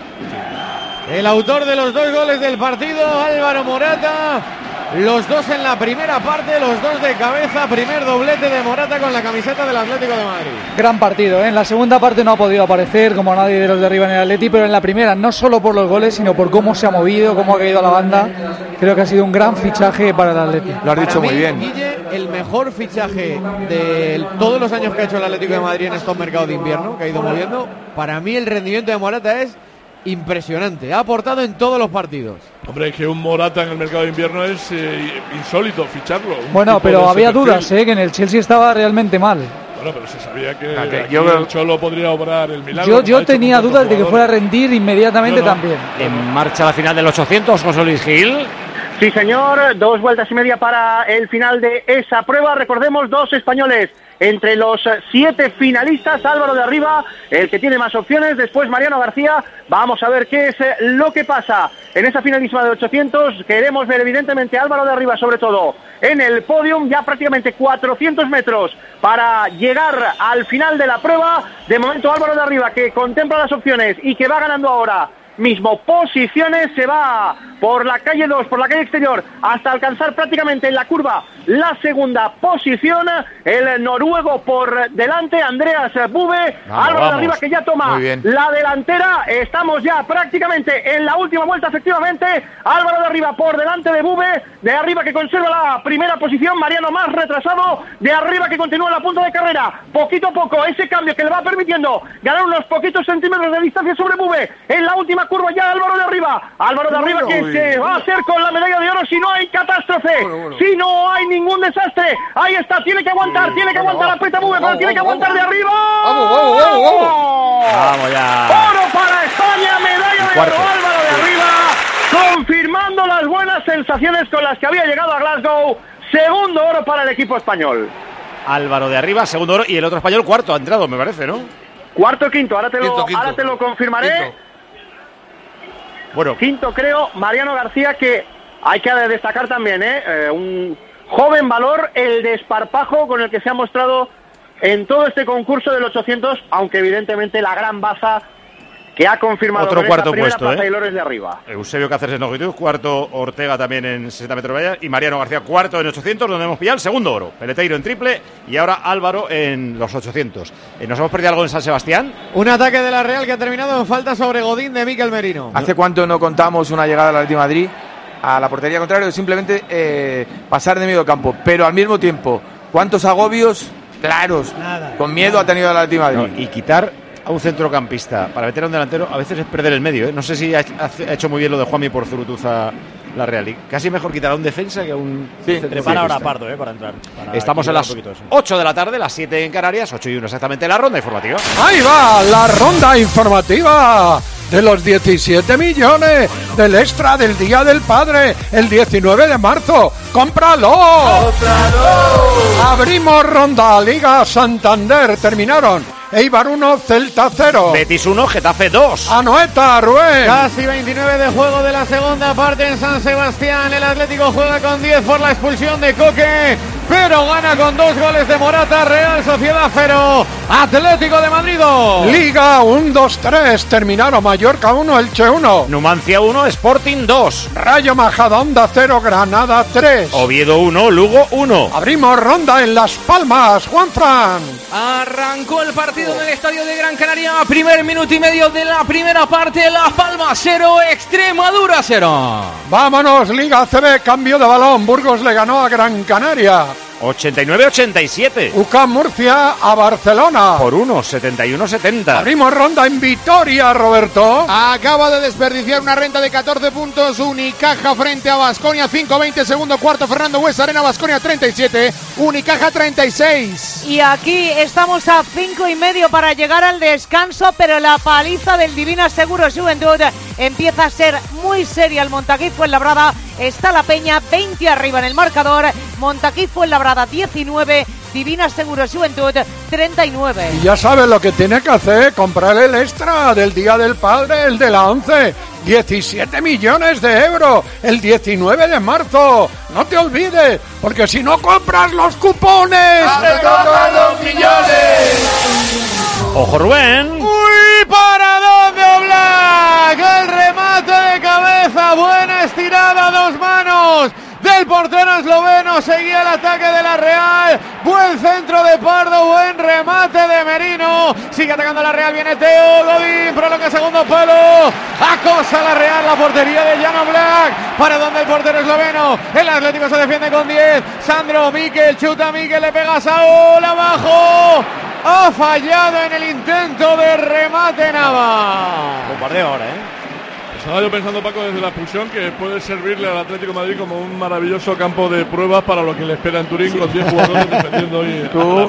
Sí. El autor de los 2 goles del partido, Álvaro Morata. Los 2 en la primera parte, los 2 de cabeza, primer doblete de Morata con la camiseta del Atlético de Madrid. Gran partido, ¿eh? En la segunda parte no ha podido aparecer como nadie de los de arriba en el Atleti, pero en la primera, no solo por los goles, sino por cómo se ha movido, cómo ha caído a la banda, creo que ha sido un gran fichaje para el Atleti. Lo has dicho muy bien. Guille, el mejor fichaje de todos los años que ha hecho el Atlético de Madrid en estos mercados de invierno, que ha ido moviendo, para mí el rendimiento de Morata es impresionante, ha aportado en todos los partidos. Hombre, que un Morata en el mercado de invierno es insólito ficharlo. Bueno, pero había dudas, que en el Chelsea estaba realmente mal. Bueno, pero se sabía que el Cholo podría obrar el milagro. Yo tenía dudas de que fuera a rendir inmediatamente también. En marcha la final del 800, José Luis Gil. Sí, señor, 2 vueltas y media para el final de esa prueba. Recordemos, 2 españoles entre los 7 finalistas. Álvaro de Arriba, el que tiene más opciones, después Mariano García. Vamos a ver qué es lo que pasa en esa finalísima de 800. Queremos ver evidentemente a Álvaro de Arriba, sobre todo en el podium, ya prácticamente 400 metros para llegar al final de la prueba. De momento Álvaro de Arriba, que contempla las opciones y que va ganando ahora mismo posiciones, se va por la calle 2, por la calle exterior, hasta alcanzar prácticamente en la curva la segunda posición. El noruego por delante, Andreas Bube. Álvaro de Arriba que ya toma la delantera. Estamos ya prácticamente en la última vuelta, efectivamente. Álvaro de Arriba por delante de Bube. De Arriba que conserva la primera posición. Mariano más retrasado. De Arriba que continúa en la punta de carrera. Poquito a poco ese cambio que le va permitiendo ganar unos poquitos centímetros de distancia sobre Bube. En la última curva ya Álvaro de Arriba. Álvaro de Arriba que se va a hacer con la medalla de oro si no hay catástrofe. Si no hay ningún desastre. Ahí está, tiene que aguantar, aprieta Bube, pero tiene que aguantar de arriba. Vamos ya. Oro para España, medalla de oro, Álvaro de Arriba, confirmando las buenas sensaciones con las que había llegado a Glasgow. Segundo oro para el equipo español. Álvaro de Arriba, segundo oro, y el otro español cuarto ha entrado, me parece, ¿no? Cuarto, quinto, ahora te lo confirmaré. Quinto. Bueno. Quinto creo, Mariano García, que hay que destacar también, un joven valor, el desparpajo con el que se ha mostrado en todo este concurso del 800, aunque evidentemente la gran baza que ha confirmado otro cuarto puesto, puesto, Taylor es de Arriba. Eusebio Cáceres en longitud, cuarto Ortega también en 60 metros de valla, y Mariano García cuarto en 800, donde hemos pillado el segundo oro. Peleteiro en triple y ahora Álvaro en los 800. ¿Nos hemos perdido algo en San Sebastián? Un ataque de la Real que ha terminado en falta sobre Godín de Mikel Merino. ¿Hace cuánto no contamos una llegada del Atlético de Madrid a la portería contraria? Simplemente pasar de medio campo, pero al mismo tiempo, ¿cuántos agobios claros, con miedo ha tenido el Atlético de Madrid? No, y quitar a un centrocampista para meter a un delantero a veces es perder el medio, ¿eh? No sé si ha hecho muy bien lo de Juanmi por Zurutuza la Real. Y casi mejor quitar a un defensa que a un prepara ahora Pardo para entrar. Estamos a las 8 de la tarde, las 7 en Canarias, 8:01 exactamente, la ronda informativa. Ahí va la ronda informativa de los 17 millones del extra del Día del Padre, el 19 de marzo. ¡Cómpralo! Abrimos ronda, Liga Santander, terminaron Eibar 1, Celta 0. Betis 1, Getafe 2. Anoeta, Rubén. Casi 29 de juego de la segunda parte en San Sebastián. El Atlético juega con 10 por la expulsión de Coque, pero gana con 2 goles de Morata. Real Sociedad 0, Atlético de Madrid 2. Liga 1-2-3, terminaron Mallorca 1, Elche 1. Numancia 1, Sporting 2. Rayo Majadahonda 0, Granada 3. Oviedo 1, Lugo 1. Abrimos ronda en Las Palmas, Juanfran. Arrancó el partido en el estadio de Gran Canaria. Primer minuto y medio de la primera parte. Las Palmas 0, Extremadura 0. Vámonos, Liga ACB, cambio de balón. Burgos le ganó a Gran Canaria 89-87. UCAM Murcia a Barcelona por 1, 71-70. Abrimos ronda en Vitoria, Roberto. Acaba de desperdiciar una renta de 14 puntos Unicaja frente a Baskonia. 5-20, segundo cuarto, Fernando Buesa Arena. Baskonia 37, Unicaja 36. Y aquí estamos a 5:30 para llegar al descanso, pero la paliza del Divina Seguros Juventud empieza a ser muy seria. El Montaquí Fuenlabrada está la Peña 20 arriba en el marcador. Montaquí Fuenlabrada 19, Divina Seguros Juventud 39. Y ya sabes lo que tiene que hacer, comprar el extra del Día del Padre, el de la 11. 17 millones de euros el 19 de marzo. No te olvides, porque si no compras los cupones, ¡te tocan los millones! ¡Ojo, Rubén! ¡Uy! ¿Para dónde, Oblak? El remate de cabeza, buena estirada, 2 manos del portero esloveno. Seguía el ataque de la Real. Buen centro de Pardo, buen remate de Merino. Sigue atacando la Real, viene Teo Godín, prolonga segundo palo. Acosa la Real la portería de Jan Oblak. Para donde el portero esloveno. El Atlético se defiende con 10. Sandro Mikel, chuta Mikel, le pega a Saúl abajo. Ha fallado en el intento de remate Nava. Bombardeo ahora, Estaba yo pensando, Paco, desde la expulsión, que puede servirle al Atlético de Madrid como un maravilloso campo de pruebas para lo que le espera en Turín, con 10 jugadores defendiendo hoy. Tú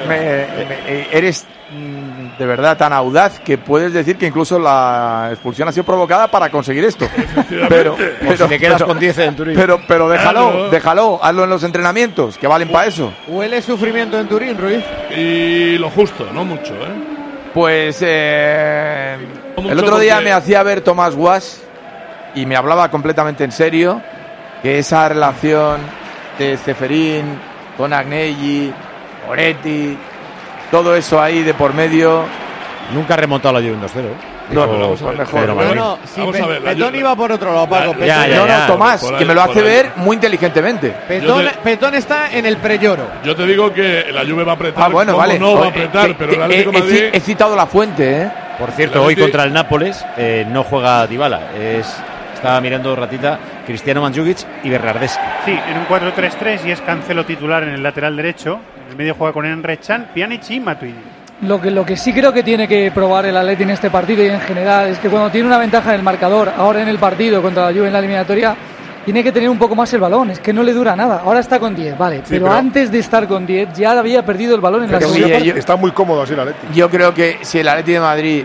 eres de verdad tan audaz que puedes decir que incluso la expulsión ha sido provocada para conseguir esto. Pero si te quedas con 10 en Turín. Pero déjalo, hazlo en los entrenamientos, que valen para eso. Huele sufrimiento en Turín, Ruiz. Y lo justo, no mucho, Pues el otro día me hacía ver Tomás Guas y me hablaba completamente en serio que esa relación de Ceferín con Agnelli, Moretti, todo eso ahí de por medio. Nunca ha remontado la Juve 2-0. dijo vamos a ver, Pedro pero Martín. no, Sí, vamos a ver, Petón iba por otro lado, Paco. No, Tomás, por que ahí, me lo por hace ahí. ver muy inteligentemente. Petón está en el pre-lloro. Yo te digo que la Juve va a apretar. Ah, bueno, ¿Cómo vale. no va a apretar, pero el Atlético de Madrid. He citado la fuente, ¿eh? Por cierto, hoy contra el Nápoles no juega Dybala. Estaba mirando ratita Cristiano Mandzukic y Bernardeschi. Sí, en un 4-3-3 y es Cancelo titular en el lateral derecho. En el medio juega con Emre Can, Pjanic y Matuidi. Lo que sí creo que tiene que probar el Atleti en este partido y en general es que cuando tiene una ventaja en el marcador, ahora en el partido contra la Juve en la eliminatoria, tiene que tener un poco más el balón. Es que no le dura nada. Ahora está con 10, vale. Sí, pero antes de estar con 10 ya había perdido el balón en la segunda parte. Está muy cómodo así el Atleti. Yo creo que si el Atleti de Madrid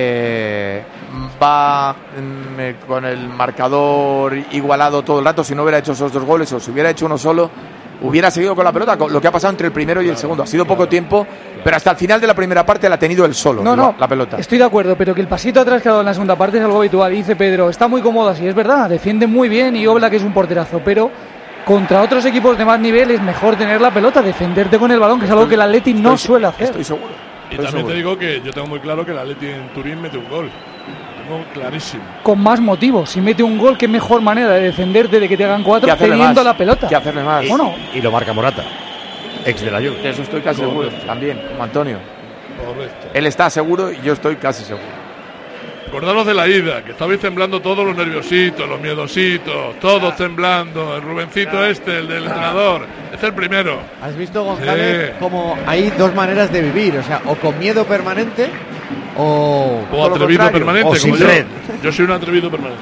va con el marcador igualado todo el rato, si no hubiera hecho esos 2 goles o si hubiera hecho uno solo, hubiera seguido con la pelota. Lo que ha pasado entre el primero y el segundo ha sido poco tiempo, pero hasta el final de la primera parte la ha tenido él solo, la pelota. Estoy de acuerdo, pero que el pasito atrás que ha dado en la segunda parte es algo habitual. Dice Pedro, está muy cómodo así, es verdad, defiende muy bien y Oblak es un porterazo, pero contra otros equipos de más nivel es mejor tener la pelota, defenderte con el balón, que es algo que el Atleti no suele hacer. Estoy seguro. Y también te digo que yo tengo muy claro que el Atleti en Turín mete un gol. Tengo clarísimo. Con más motivo, si mete un gol, qué mejor manera de defenderte de que te hagan 4 teniendo la pelota. Que hacerle más. Y lo marca Morata, ex de la Juve. De eso estoy casi seguro, también, como Antonio. Correcto. Él está seguro y yo estoy casi seguro. Acordaros de la ida, que estabais temblando todos los nerviositos, los miedositos, todos temblando. El Rubencito el del entrenador, es el primero. ¿Has visto, González, como hay 2 maneras de vivir? O sea, o con miedo permanente o atrevido permanente, o sin como red. Yo soy un atrevido permanente.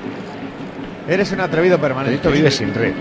Eres un atrevido permanente. Vive sin red.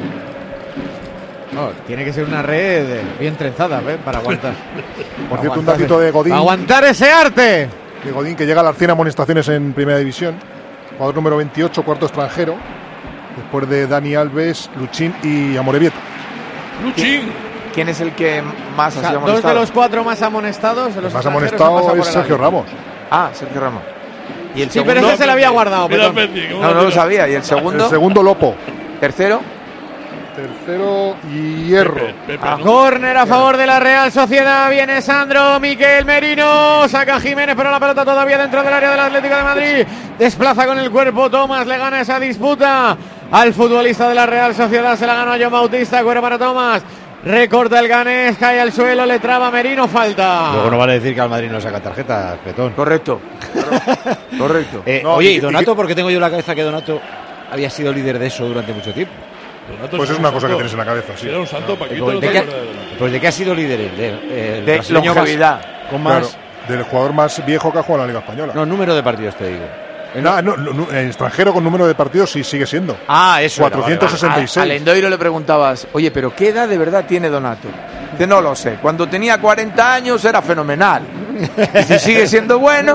No, tiene que ser una red bien trenzada, para aguantar. Por cierto, un datito de Godín. ¡Aguantar ese arte! De Godín, que llega a las 100 amonestaciones en Primera División. Jugador número 28, cuarto extranjero. Después de Dani Alves, Luchín y Amorebieta. ¡Luchín! ¿Quién es el que más ha sido 2 amonestado? de los 4 más amonestados. De los El más extranjeros amonestado han pasado es por el Sergio Atleti. Ramos. Ah, Sergio Ramos. ¿Y el Sí, segundo? pero ese se lo había guardado. Mira, Petón. Petty, ¿cómo No lo sabía. ¿Y el segundo? El segundo, Lopo. ¿Tercero? Tercero, Hierro. Pepe, ¿no? Córner a favor de la Real Sociedad. Viene Sandro, Miquel Merino. Saca Jiménez, pero la pelota todavía dentro del área del Atlético de Madrid. Desplaza con el cuerpo Tomás. Le gana esa disputa al futbolista de la Real Sociedad. Se la ganó a John Bautista. Cuero para Tomás. Recorta el ganés, cae al suelo, le traba Merino, falta. Luego no vale decir que al Madrid no saca tarjeta, Petón. Correcto. Correcto. No, Oye, y- ¿y Donato? ¿Por qué tengo yo en la cabeza que Donato había sido líder de eso durante mucho tiempo? Donato Pues es un una cosa que santo. tienes en la cabeza, sí. Si era un santo, Paquito. Pues, no ¿de te qué, acuerdas de Donato. pues ¿de qué ha sido líder él? De brasileño longevidad. Con más. Claro, del jugador más viejo que ha jugado en la Liga Española. No, número de partidos te digo. Extranjero con número de partidos sí sigue siendo. Ah, eso. era, 466. Al Endoiro le preguntabas, oye, pero ¿qué edad de verdad tiene Donato? Dice, no lo sé. Cuando tenía 40 años era fenomenal. Y si sigue siendo bueno.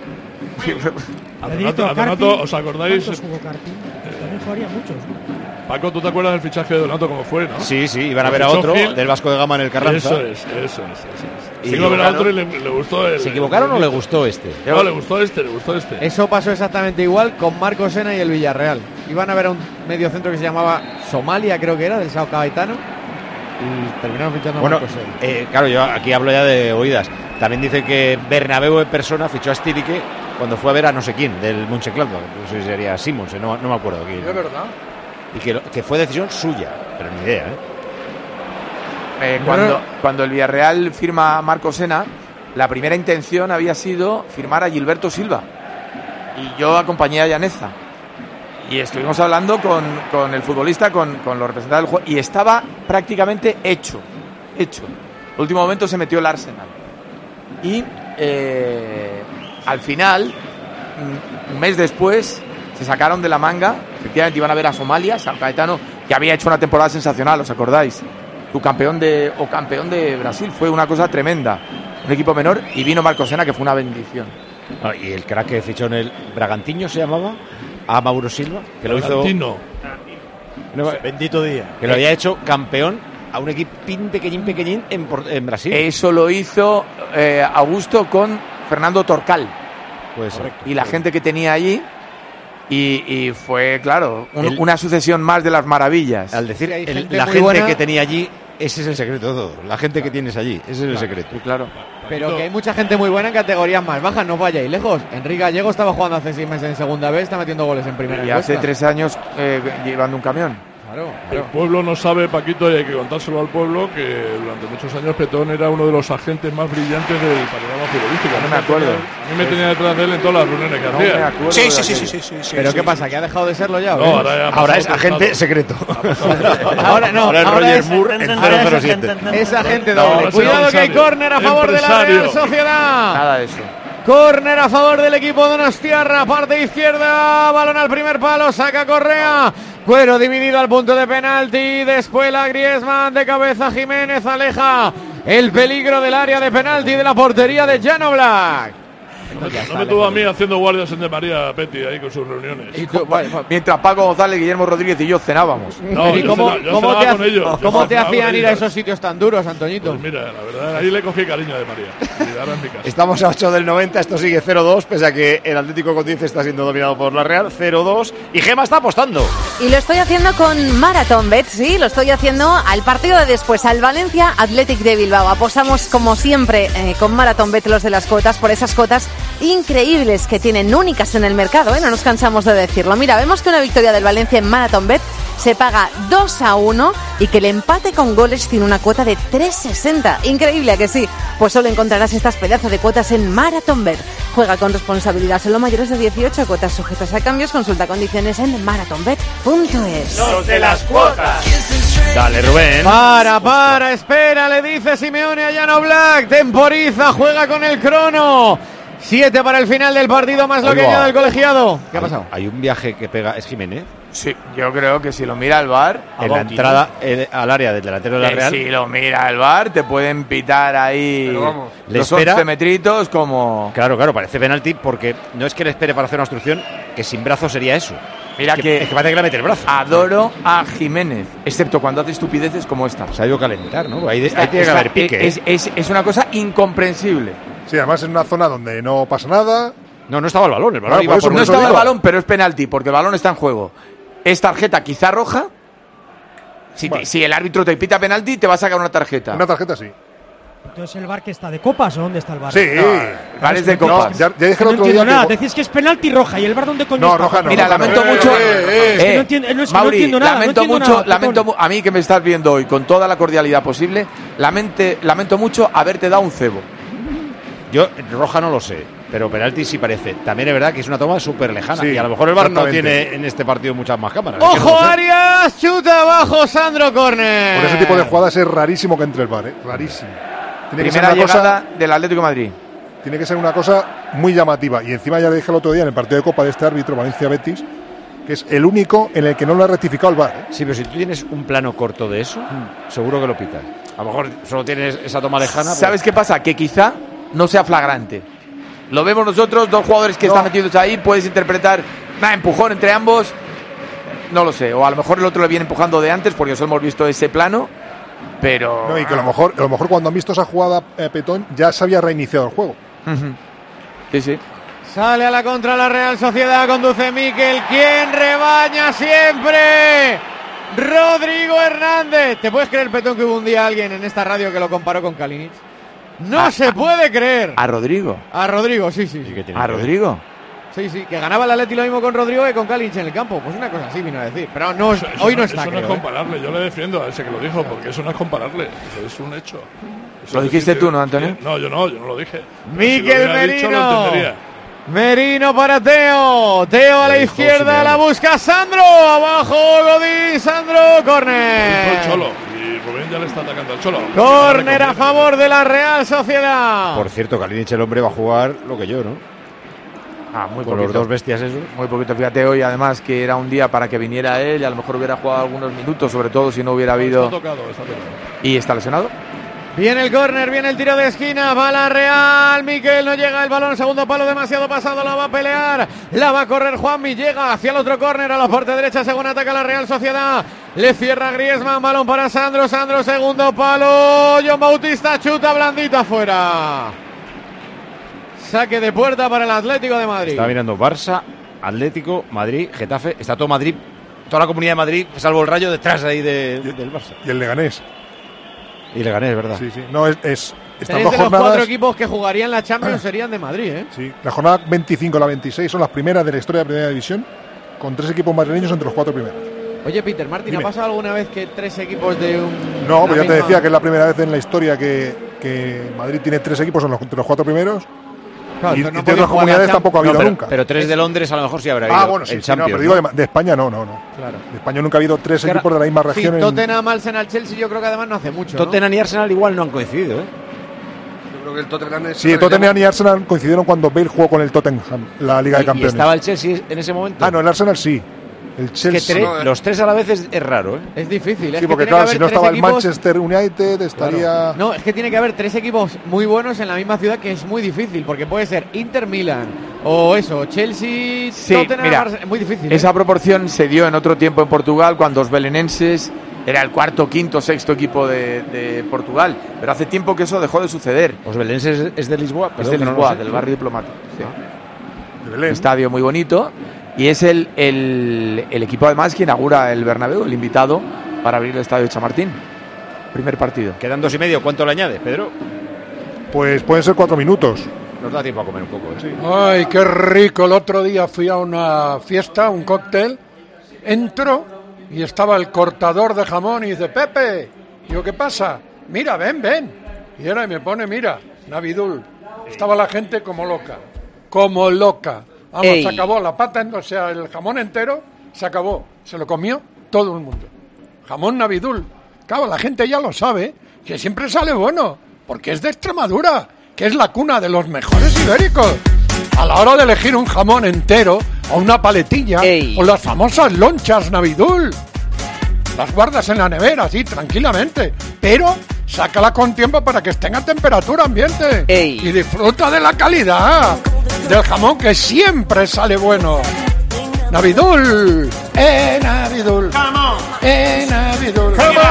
A Donato, ¿os acordáis? ¿Cuántos jugó Carti? También jugaría muchos, ¿no? Paco, ¿tú te acuerdas del fichaje de Donato cómo fue, no? Sí, sí, iban a Lo ver a fichó otro Gil. del Vasco de Gama en el Carranza. Eso es. Y Iba a ver a equivocaron. otro y le gustó el. ¿Se equivocaron o le gustó este? No, le gustó este. Eso pasó exactamente igual con Marco Sena y el Villarreal. Iban a ver a un mediocentro que se llamaba Somalia, creo que era, del Sao Caetano. Y terminaron fichando a Bueno, Marco Sena. claro, yo aquí hablo ya de oídas. También dice que Bernabéu en persona fichó a Stirike cuando fue a ver a no sé quién, del Mönchengladbach. No sé si sería Simons, no me acuerdo quién. Es verdad. Y que fue decisión suya, pero ni idea, Cuando el Villarreal firma a Marco Sena, la primera intención había sido firmar a Gilberto Silva. Y yo acompañé a Llaneza. Y estuvimos hablando con el futbolista, con los representantes del juego, y estaba prácticamente hecho. Último momento se metió el Arsenal. Y al final, un mes después, se sacaron de la manga. Efectivamente iban a ver a Somalia, Sao Caetano, que había hecho una temporada sensacional, ¿os acordáis? Campeón de Brasil, fue una cosa tremenda. Un equipo menor, y vino Marco Sena, que fue una bendición. Y el crack que fichó en el Bragantiño se llamaba a Mauro Silva, que lo hizo. Bendito día. Que lo había hecho campeón a un equipín pequeñín en Brasil. Eso lo hizo Augusto con Fernando Torcal. Puede ser. Y la gente que tenía allí. Y fue, claro, El- una sucesión más de las maravillas. Al decir hay gente la muy gente buena. que tenía allí, ese es el secreto de todo. La gente que tienes allí, ese es el secreto. Sí, claro. Pero que hay mucha gente muy buena en categorías más bajas, no vayáis lejos. Enrique Gallego estaba jugando hace 6 meses en segunda vez, está metiendo goles en primera. Y hace 3 años llevando un camión. Claro. El pueblo no sabe, Paquito, y hay que contárselo al pueblo, que durante muchos años Petón era uno de los agentes más brillantes del panorama futbolístico. No me acuerdo. A mí me tenía detrás de él en todas las reuniones que hacía. Sí. ¿Pero qué pasa? ¿Que ha dejado de serlo ya? No, ahora es agente secreto. Ahora no. Ahora es Roger Moore en 007. Es agente doble. Cuidado que hay córner a favor de la Real Sociedad. Nada de eso. Córner a favor del equipo de Donostiarra, parte izquierda, balón al primer palo, saca Correa, Cuero dividido al punto de penalti, después la Griezmann, de cabeza Jiménez, aleja el peligro del área de penalti de la portería de Jan Oblak. No me tuvo a mí haciendo guardias en De María Petty ahí con sus reuniones. Mientras Paco González, Guillermo Rodríguez y yo cenábamos. No, ¿Y cómo te hacían con ir a ellos. esos sitios tan duros, Antoñito? Pues mira, la verdad, ahí le cogí cariño a De María. Y ahora en mi casa. Estamos a 8 del 90, esto sigue 0-2, pese a que el Atlético Contice está siendo dominado por la Real, 0-2, y Gema está apostando. Y lo estoy haciendo con Marathon Bet, sí, lo estoy haciendo al partido de después, al Valencia Athletic de Bilbao. Apostamos como siempre con Marathon Bet los de las cuotas, por esas cuotas increíbles que tienen, únicas en el mercado, no nos cansamos de decirlo. Mira, vemos que una victoria del Valencia en Marathon Bet se paga 2-1 y que el empate con goles tiene una cuota de 3,60. Increíble, ¿a que sí? Pues solo encontrarás estas pedazos de cuotas en Marathon Bet. Juega con responsabilidad, solo mayores de 18, cuotas sujetas a cambios, consulta condiciones en marathonbet.es. Los de las cuotas. Dale, Rubén. Para, espera, le dice Simeone a Jan Oblak, temporiza, juega con el crono. 7 para el final del partido, más lo que añade el colegiado. ¿Qué ha pasado? Hay un viaje que pega, ¿es Jiménez? Sí, yo creo que si lo mira el VAR... En la entrada al área del delantero de la Real. Si lo mira el VAR, te pueden pitar ahí Le los espera 11 metritos como... Claro, parece penalti porque no es que le espere para hacer una obstrucción, que sin brazo sería eso. Mira es que parece que le mete el brazo. Adoro a Jiménez, excepto cuando hace estupideces como esta. Se ha ido a calentar, ¿no? Ahí tiene que haber pique. Es una cosa incomprensible. Sí, además en una zona donde no pasa nada. No estaba el balón. No estaba el balón, pero es penalti, porque el balón está en juego. Es tarjeta quizá roja. Si el árbitro te pita penalti, te va a sacar una tarjeta. Una tarjeta, sí. Entonces el VAR que está de copas o dónde está el VAR? Sí, el VAR es de copas. No, ya dije el no otro entiendo día nada. que... Decís que es penalti roja y el VAR dónde coño No, está? roja no. Mira, lamento mucho. No entiendo nada. Lamento a mí que me estás viendo hoy con toda la cordialidad posible. Lamento mucho haberte dado un cebo. Yo roja no lo sé, pero penalti sí parece. También es verdad que es una toma súper lejana. Sí, y a lo mejor el VAR no exactamente. tiene en este partido muchas más cámaras. ¡Ojo, es que no lo sé. Arias! Chuta abajo, Sandro Corner. Por ese tipo de jugadas es rarísimo que entre el VAR, rarísimo. Tiene que ser Primera una llegada cosa, del Atlético de Madrid. tiene que ser una cosa muy llamativa. Y encima ya le dije el otro día en el partido de Copa de este árbitro, Valencia-Betis, que es el único en el que no lo ha rectificado el VAR. Sí, pero si tú tienes un plano corto de eso, seguro que lo pitas. A lo mejor solo tienes esa toma lejana. ¿Sabes qué pasa? Que quizá no sea flagrante. Lo vemos nosotros, dos jugadores que están metidos ahí, puedes interpretar empujón entre ambos, no lo sé, o a lo mejor el otro le viene empujando de antes porque solo hemos visto ese plano, pero... No, y que a lo mejor cuando han visto esa jugada Petón ya se había reiniciado el juego. Sí. Sale a la contra la Real Sociedad, conduce Miquel, ¿quién rebaña siempre? Rodrigo Hernández. ¿Te puedes creer, Petón, que hubo un día alguien en esta radio que lo comparó con Kalinic? No se puede creer. A Rodrigo. A Rodrigo, sí. ¿A Rodrigo? Sí, que ganaba el Atleti lo mismo con Rodrigo que con Kalinic en el campo. Pues una cosa así vino a decir. Pero no, hoy no está, Eso no es creo, comparable. Yo le defiendo a ese que lo dijo, porque eso no es comparable. Eso es un hecho. Eso ¿Lo dijiste tú, no, Antonio? No, yo no lo dije. Miquel Si lo hubiera dicho, lo Merino. entendería. Merino para Teo. Teo a la izquierda, la busca Sandro. Abajo Godín, Sandro, Dijo el córner. Cholo. Y Rubén ya le está atacando al Cholo. Córner a favor de la Real Sociedad. Por cierto, Kalinic el hombre va a jugar lo que yo, ¿no? Muy Con poquito. los dos bestias esos. Muy poquito, fíjate hoy además que era un día para que viniera él y a lo mejor hubiera jugado algunos minutos, sobre todo si no hubiera habido... Está tocado. ¿Y está lesionado? Viene el córner, viene el tiro de esquina, va la Real, Miquel no llega el balón, segundo palo demasiado pasado, la va a pelear, la va a correr Juanmi, llega hacia el otro córner a la parte derecha según ataca la Real Sociedad, le cierra Griezmann, balón para Sandro, segundo palo, John Bautista chuta blandita afuera. Saque de puerta para el Atlético de Madrid. Está mirando Barça, Atlético, Madrid, Getafe, está todo Madrid, toda la comunidad de Madrid, salvo el Rayo detrás ahí del Barça. Y el Leganés. Y Leganés, ¿verdad? Sí, sí. No, estas Tres dos de los jornadas. 4 equipos que jugarían la Champions serían de Madrid, ¿eh? Sí, la jornada 25 y la 26 son las primeras de la historia de Primera División, con 3 equipos madrileños entre los 4 primeros. Oye, Peter Martin, Dime. ¿ha pasado alguna vez que 3 equipos de un. No, pues ya te misma- decía que es la primera vez en la historia que Madrid tiene 3 equipos entre los 4 primeros. Claro, y entonces no de podéis otras jugar comunidades la tampoco ha habido pero, nunca. Pero 3 de Londres a lo mejor sí habrá habido. Bueno, sí, el sí, no, Champions, pero digo ¿no? de España no. Claro. De España nunca ha habido 3 Claro, equipos de la misma Sí, región. Tottenham, Arsenal, Chelsea, yo creo que además no hace mucho. ¿no? Tottenham y Arsenal igual no han coincidido, ¿eh? Yo creo que el Tottenham es. Sí, Tottenham y Arsenal coincidieron cuando Bale jugó con el Tottenham, la Liga de ¿Y Campeones. estaba el Chelsea en ese momento? Ah, no, el Arsenal sí. El Es que Chelsea. los 3 a la vez es raro, ¿eh? Es difícil, ¿eh? Sí, Es que porque tiene claro, que si haber no 3 estaba el equipos- Manchester United, estaría. No, es que tiene que haber 3 equipos muy buenos en la misma ciudad, que es muy difícil, porque puede ser Inter Milan o eso, Chelsea, Sí, Tottenham, mira, Arsenal. Es muy difícil. Esa proporción se dio en otro tiempo en Portugal cuando los belenenses era el cuarto, quinto, sexto equipo de Portugal. Pero hace tiempo que eso dejó de suceder. Los belenenses es de Lisboa. Es Perdón, de que no lo Lisboa, sé. del barrio diplomático. Sí. De Belén. Un estadio muy bonito. Y es el equipo además que inaugura el Bernabéu, el invitado para abrir el estadio de Chamartín. Primer partido. Quedan 2 y medio. ¿Cuánto le añades, Pedro? Pues pueden ser 4 minutos. Nos da tiempo a comer un poco, ¿eh? Ay, qué rico. El otro día fui a una fiesta, un cóctel. Entro y estaba el cortador de jamón y dice, Pepe. Digo, ¿qué pasa? Mira, ven. Y era y me pone, mira, Navidul. Estaba la gente como loca. Vamos, Ey. se acabó la pata, o sea, el jamón entero se acabó. Se lo comió todo el mundo. Jamón Navidul. Claro, la gente ya lo sabe, que siempre sale bueno, porque es de Extremadura, que es la cuna de los mejores ibéricos. A la hora de elegir un jamón entero o una paletilla o las famosas lonchas Navidul, las guardas en la nevera, así, tranquilamente, pero sácala con tiempo para que estén a temperatura ambiente y disfruta de la calidad del jamón, que siempre sale bueno. Navidul, Navidul, Navidul,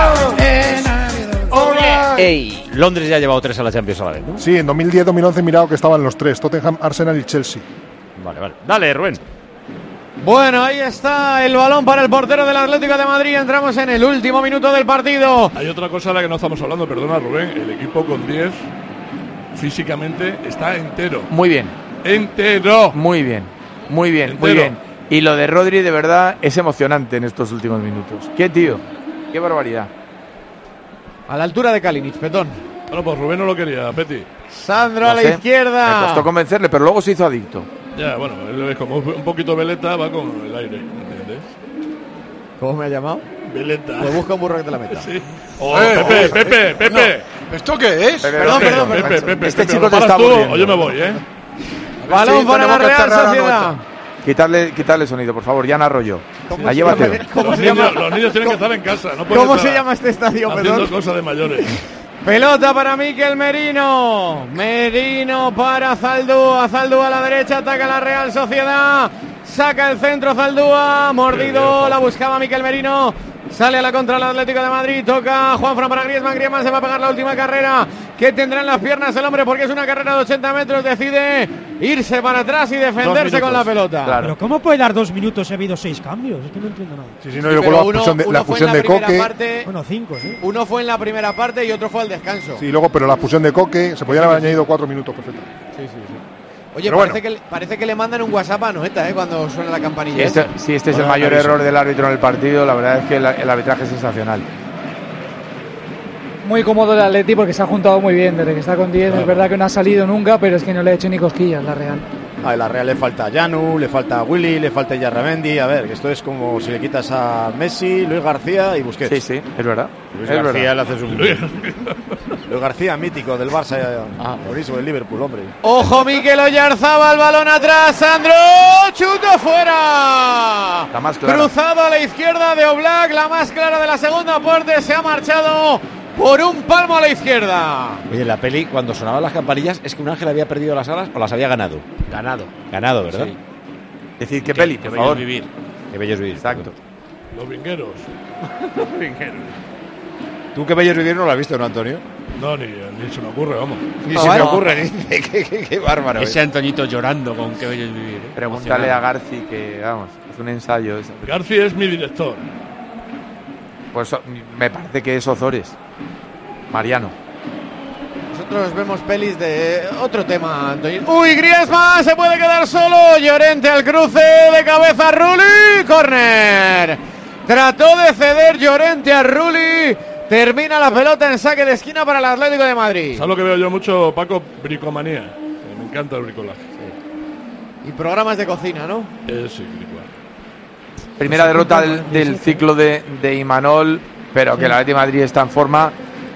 Navidul. Londres ya ha llevado 3 a la Champions a la vez, ¿no? Sí, en 2010-2011 mirado que estaban los 3, Tottenham, Arsenal y Chelsea. Vale. Dale, Rubén. Bueno, ahí está el balón para el portero del Atlético de Madrid. Entramos en el último minuto del partido. Hay otra cosa de la que no estamos hablando, perdona Rubén. El equipo con 10 físicamente está entero. Muy bien. Entero. Muy bien. Entero. Y lo de Rodri de verdad es emocionante en estos últimos minutos. ¿Qué tío? Qué barbaridad. A la altura de Kalinic, petón. Bueno, pues Rubén no lo quería, Peti. Sandro No a la sé, izquierda. Me costó convencerle, pero luego se hizo adicto. Ya, bueno, él es como un poquito veleta, va con el aire, ¿entiendes? ¿Cómo me ha llamado? Veleta. Te busca un burro que te la meta. Sí. Pepe. No. ¿Esto qué es? Perdón. Pepe. Este chico ¿lo te paras está tú aburriendo. o yo me voy, ¿eh? Balón Sí, para la tenemos que Real cerrar la Sociedad. nota. Quitarle sonido, por favor, ya narro yo. ¿Cómo La se llévate. llama? ¿Cómo Los se llama? niños tienen que estar en casa, no pueden ¿Cómo estar se llama este estadio, haciendo perdón? cosas de mayores. Pelota para Mikel Merino. Merino para Zaldúa. Zaldúa a la derecha. Ataca la Real Sociedad. Saca el centro Zaldúa. Mordido. La buscaba Mikel Merino. Sale a la contra el Atlético de Madrid. Toca Juanfran para Griezmann. Griezmann se va a pegar la última carrera que tendrá en las piernas el hombre, porque es una carrera de 80 metros. Decide irse para atrás y defenderse con la pelota. Pero ¿cómo puede dar 2 minutos si ha habido 6 cambios? Es que no entiendo nada. Sí, no, y luego la expulsión de, la expulsión de Coque. Bueno, 5, ¿sí? Uno fue en la primera parte y otro fue al descanso. Sí, luego, pero la expulsión de Coque se podían haber añadido 4 minutos perfectamente. Sí. Oye, Pero parece que le mandan un WhatsApp a Noeta, cuando suena la campanilla. Si este es el mayor error del árbitro en el partido, la verdad es que el arbitraje es sensacional. Muy cómodo el Atleti porque se ha juntado muy bien desde que está con 10. Es verdad que no ha salido nunca, pero es que no le ha hecho ni cosquillas la Real. A la Real le falta Janu, le falta Willy, le falta Yarramendi. A ver, que esto es como si le quitas a Messi, Luis García y Busquets. Sí, es verdad. Luis García le haces un... Luis García, mítico del Barça, buenísimo del Liverpool, hombre. Ojo, Mikel Oyarzabal, balón atrás, Sandro, chuto fuera. La más clara. Cruzado a la izquierda de Oblak, la más clara de la segunda parte, se ha marchado por un palmo a la izquierda. Oye, en la peli, cuando sonaban las campanillas, es que un ángel había perdido las alas o las había ganado. Ganado, ¿verdad? Sí. Decir, qué peli, por favor. Vivir. Qué bello es vivir. Exacto. Los vingueros. ¿Tú qué bello es vivir no lo has visto, no, Antonio? No, ni se me ocurre, vamos. Ni se me ocurre, qué bárbaro. Ese Antoñito llorando con qué bello es vivir. Pregúntale a Garci que, vamos, es un ensayo. Garci es mi director. Pues me parece que es Ozores. Mariano. Nosotros vemos pelis de otro tema, Antonio. ¡Uy, Griezmann se puede quedar solo! Llorente al cruce de cabeza, Rulli, córner. Trató de ceder Llorente a Rulli. Termina la pelota en saque de esquina para el Atlético de Madrid. ¿Sabes lo que veo yo mucho, Paco? Bricomanía. Me encanta el bricolaje. Y programas de cocina, ¿no? Sí, bricolaje. Primera derrota del ciclo de Imanol, pero que el Atlético de Madrid está en forma,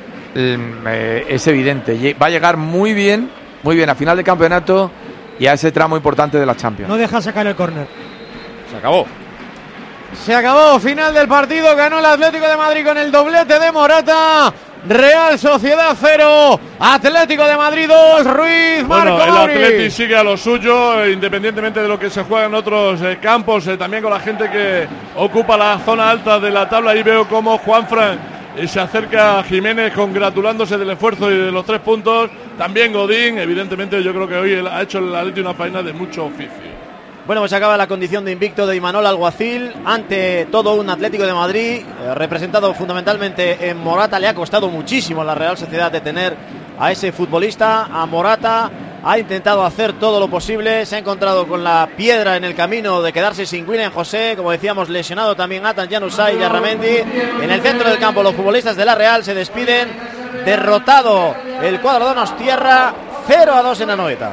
es evidente. Va a llegar muy bien a final de campeonato y a ese tramo importante de la Champions. No deja sacar el córner. Se acabó. Se acabó, final del partido, ganó el Atlético de Madrid con el doblete de Morata. Real Sociedad 0, Atlético de Madrid 2, Ruiz, Marco Bueno, el Mauri. Atleti sigue a lo suyo, independientemente de lo que se juega en otros campos, también con la gente que ocupa la zona alta de la tabla. Ahí veo cómo Juanfran se acerca a Jiménez congratulándose del esfuerzo y de los 3 puntos. También Godín, evidentemente yo creo que hoy ha hecho el Atleti una faena de mucho oficio. Bueno, pues acaba la condición de invicto de Imanol Alguacil ante todo un Atlético de Madrid, representado fundamentalmente en Morata. Le ha costado muchísimo a la Real Sociedad detener a ese futbolista, a Morata. Ha intentado hacer todo lo posible, se ha encontrado con la piedra en el camino de quedarse sin William José, como decíamos, lesionado también Atan Januzaj y Larramendi. En el centro del campo los futbolistas de la Real se despiden, derrotado el cuadro donostiarra, 0-2 en Anoeta.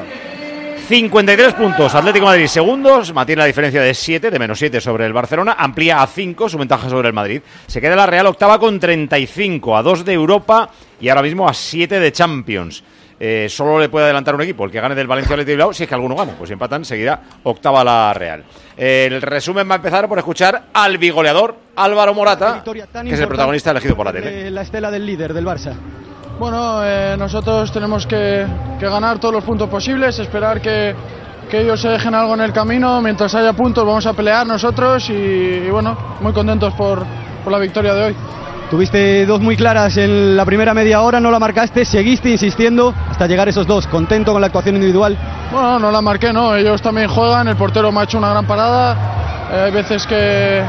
53 puntos, Atlético de Madrid segundos, mantiene la diferencia de 7, de menos 7 sobre el Barcelona, amplía a 5 su ventaja sobre el Madrid. Se queda la Real octava con 35, a 2 de Europa y ahora mismo a 7 de Champions. Solo le puede adelantar un equipo, el que gane del Valencia Athletic Bilbao, si es que alguno gana, pues si empatan seguirá octava la Real. El resumen va a empezar por escuchar al bigoleador Álvaro Morata, que es el protagonista elegido por la tele. La estela del líder del Barça. Bueno, nosotros tenemos que ganar todos los puntos posibles, esperar que ellos se dejen algo en el camino. Mientras haya puntos vamos a pelear nosotros y bueno, muy contentos por la victoria de hoy. Tuviste 2 muy claras en la primera media hora, no la marcaste, seguiste insistiendo hasta llegar a esos 2. ¿Contento con la actuación individual? Bueno, no la marqué, no, ellos también juegan, el portero me ha hecho una gran parada, hay veces que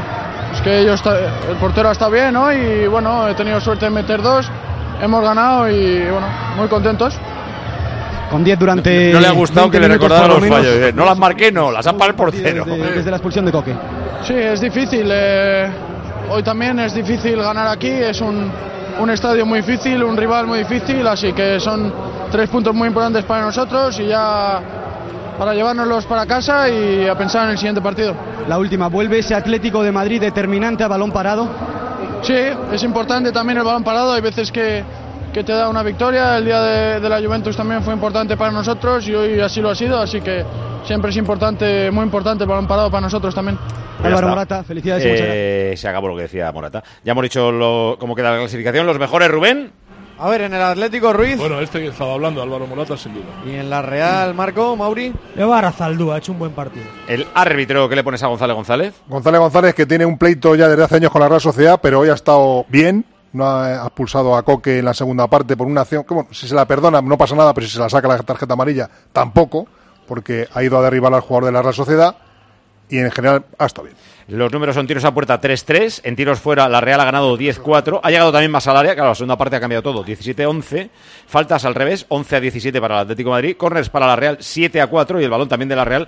el portero está bien, ¿no? Y bueno, he tenido suerte en meter 2. Hemos ganado y bueno, muy contentos. Con 10 durante. No le ha gustado que le recordara los fallos. No las marqué, no, las ha parado el portero. Desde la expulsión de Coque. Sí, es difícil. Hoy también es difícil ganar aquí. Es un estadio muy difícil, un rival muy difícil. Así que son 3 puntos muy importantes para nosotros y ya para llevárnoslos para casa y a pensar en el siguiente partido. La última, ¿vuelve ese Atlético de Madrid determinante a balón parado? Sí, es importante también el balón parado, hay veces que te da una victoria, el día de la Juventus también fue importante para nosotros y hoy así lo ha sido, así que siempre es importante, muy importante el balón parado para nosotros también. Álvaro Morata, felicidades. Se acabó lo que decía Morata. Ya hemos dicho cómo queda la clasificación, los mejores, Rubén. A ver, en el Atlético Ruiz. Bueno, que estaba hablando, Álvaro Morata, sin duda. Y en la Real, Marco, Mauri. Levar Zaldú, ha hecho un buen partido. El árbitro, ¿qué le pones a González González? González González, que tiene un pleito ya desde hace años con la Real Sociedad, pero hoy ha estado bien. No ha expulsado a Coque en la segunda parte por una acción que, bueno, si se la perdona no pasa nada, pero si se la saca la tarjeta amarilla tampoco, porque ha ido a derribar al jugador de la Real Sociedad y en general ha estado bien. Los números son tiros a puerta 3-3, en tiros fuera la Real ha ganado 10-4, ha llegado también más al área, claro, la segunda parte ha cambiado todo, 17-11, faltas al revés, 11-17 para el Atlético de Madrid, córners para la Real 7-4 y el balón también de la Real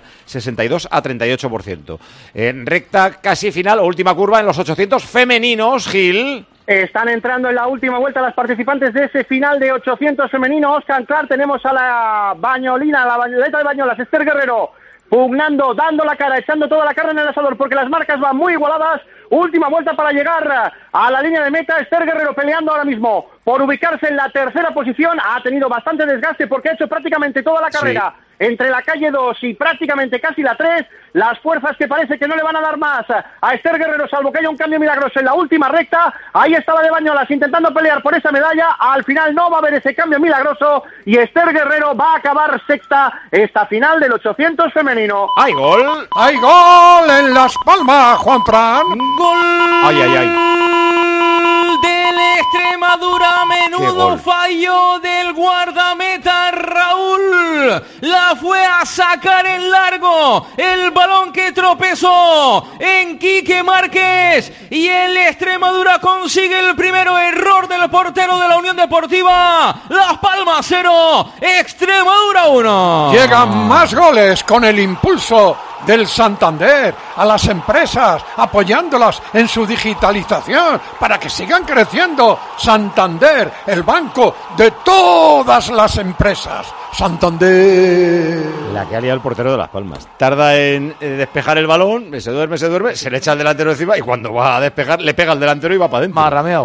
62-38%. En recta casi final o última curva en los 800 femeninos, Gil. Están entrando en la última vuelta las participantes de ese final de 800 femenino. Oscar Clark, tenemos a la bañolina, la bañoleta de Bañolas, Esther Guerrero, pugnando, dando la cara, echando toda la carne en el asador, porque las marcas van muy igualadas. Última vuelta para llegar a la línea de meta. Esther Guerrero peleando ahora mismo por ubicarse en la tercera posición. Ha tenido bastante desgaste porque ha hecho prácticamente toda la carrera entre la calle 2 y prácticamente casi la 3. Las fuerzas que parece que no le van a dar más a Esther Guerrero, salvo que haya un cambio milagroso en la última recta. Ahí está la de Bañolas intentando pelear por esa medalla. Al final no va a haber ese cambio milagroso y Esther Guerrero va a acabar sexta esta final del 800 femenino. ¡Hay gol! ¡Hay gol en Las Palmas, Juanfran! ¡Gol! ¡Ay, ay, ay! Del Extremadura, menudo fallo del guardameta Raúl la fue a sacar en largo, el balón que tropezó en Quique Márquez y el Extremadura consigue el primero, error del portero de la Unión Deportiva Las Palmas 0, Extremadura 1. Llegan más goles con el impulso del Santander a las empresas, apoyándolas en su digitalización para que sigan creciendo. Santander, el banco de todas las empresas. Santander. La que ha liado el portero de Las Palmas. Tarda en despejar el balón, se duerme, se le echa el delantero encima y cuando va a despejar le pega al delantero y va para adentro. Marrameado.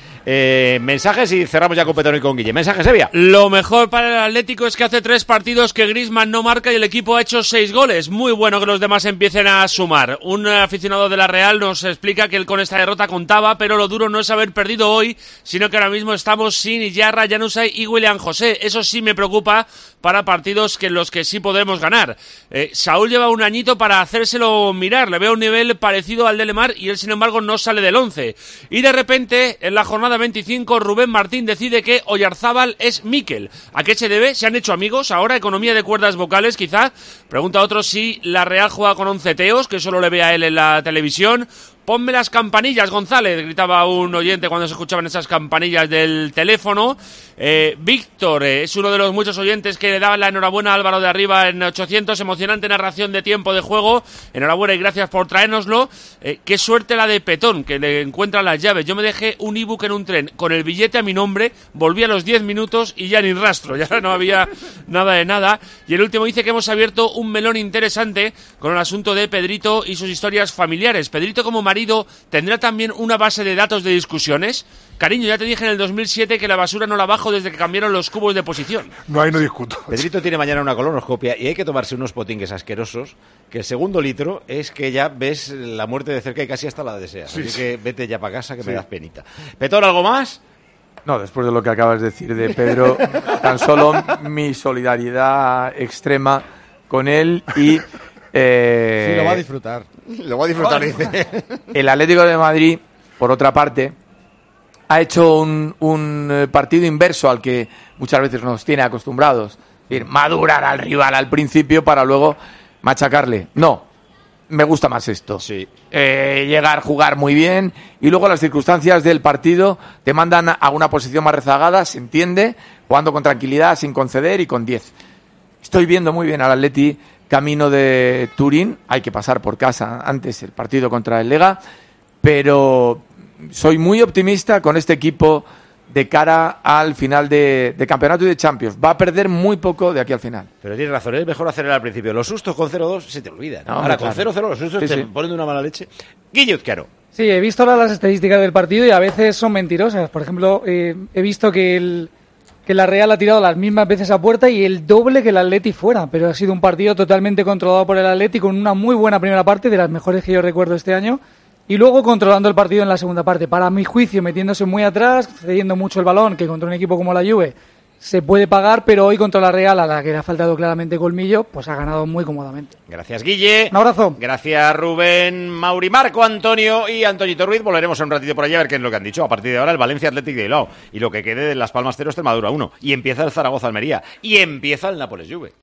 Mensajes y cerramos ya con Petón y con Guille. Mensajes, Sevilla. Lo mejor para el Atlético es que hace 3 partidos que Griezmann no marca y el equipo ha hecho 6 goles. Muy bueno que los demás empiecen a sumar. Un aficionado de la Real nos explica que él con esta derrota contaba, pero lo duro no es haber perdido hoy, sino que ahora mismo estamos sin Iyarra, Januzaj y William José. Eso sí me preocupa para partidos que los que sí podemos ganar. Saúl lleva un añito para hacérselo mirar. Le veo un nivel parecido al de Lemar y él, sin embargo, no sale del 11. Y de repente, en la jornada 25, Rubén Martín decide que Oyarzábal es Mikel. ¿A qué se debe? ¿Se han hecho amigos ahora? ¿Economía de cuerdas vocales, quizá? Pregunta otro si la Real juega con 11 teos, que solo le ve a él en la televisión. Ponme las campanillas, González, gritaba un oyente cuando se escuchaban esas campanillas del teléfono. Víctor es uno de los muchos oyentes que le daban la enhorabuena a Álvaro de Arriba en 800, emocionante narración de tiempo de juego. Enhorabuena y gracias por traérnoslo. Qué suerte la de Petón, que le encuentra las llaves. Yo me dejé un ebook en un tren con el billete a mi nombre, volví a los 10 minutos y ya ni rastro, ya no había nada de nada. Y el último dice que hemos abierto un melón interesante con el asunto de Pedrito y sus historias familiares. Pedrito como marido tendrá también una base de datos de discusiones. Cariño, ya te dije en el 2007 que la basura no la bajo desde que cambiaron los cubos de posición. No, ahí no discuto. Pedrito tiene mañana una colonoscopia y hay que tomarse unos potingues asquerosos, que el segundo litro es que ya ves la muerte de cerca y casi hasta la deseas. Sí, así que vete ya para casa que me das penita. Petón, ¿algo más? No, después de lo que acabas de decir de Pedro, tan solo mi solidaridad extrema con él y... sí, lo va a disfrutar. Lo va a disfrutar, dice. El Atlético de Madrid, por otra parte, ha hecho un partido inverso al que muchas veces nos tiene acostumbrados. Es decir, madurar al rival al principio para luego machacarle. No, me gusta más esto. Sí. Llegar, jugar muy bien y luego las circunstancias del partido te mandan a una posición más rezagada, se entiende, jugando con tranquilidad, sin conceder y con 10. Estoy viendo muy bien al Atleti camino de Turín. Hay que pasar por casa antes el partido contra el Lega, pero soy muy optimista con este equipo de cara al final de campeonato y de Champions. Va a perder muy poco de aquí al final. Pero tienes razón, es mejor hacer al principio. Los sustos con 0-2 se te olvidan. No, ahora claro. con 0-0 los sustos Sí, te sí. ponen de una mala leche. Guille Uzquiano. Sí, he visto ahora las estadísticas del partido y a veces son mentirosas. Por ejemplo, he visto que la Real ha tirado las mismas veces a puerta y el doble que el Atleti fuera. Pero ha sido un partido totalmente controlado por el Atleti con una muy buena primera parte, de las mejores que yo recuerdo este año. Y luego controlando el partido en la segunda parte. Para mi juicio, metiéndose muy atrás, cediendo mucho el balón, que contra un equipo como la Juve se puede pagar, pero hoy contra la Real, a la que le ha faltado claramente colmillo, pues ha ganado muy cómodamente. Gracias, Guille. Un abrazo. Gracias, Rubén, Mauri, Marco, Antonio y Antoñito Ruiz. Volveremos en un ratito por allá a ver qué es lo que han dicho. A partir de ahora, el Valencia Athletic de Bilbao. Y lo que quede de Las Palmas 0, Extremadura 1. Y empieza el Zaragoza Almería. Y empieza el Nápoles Juve.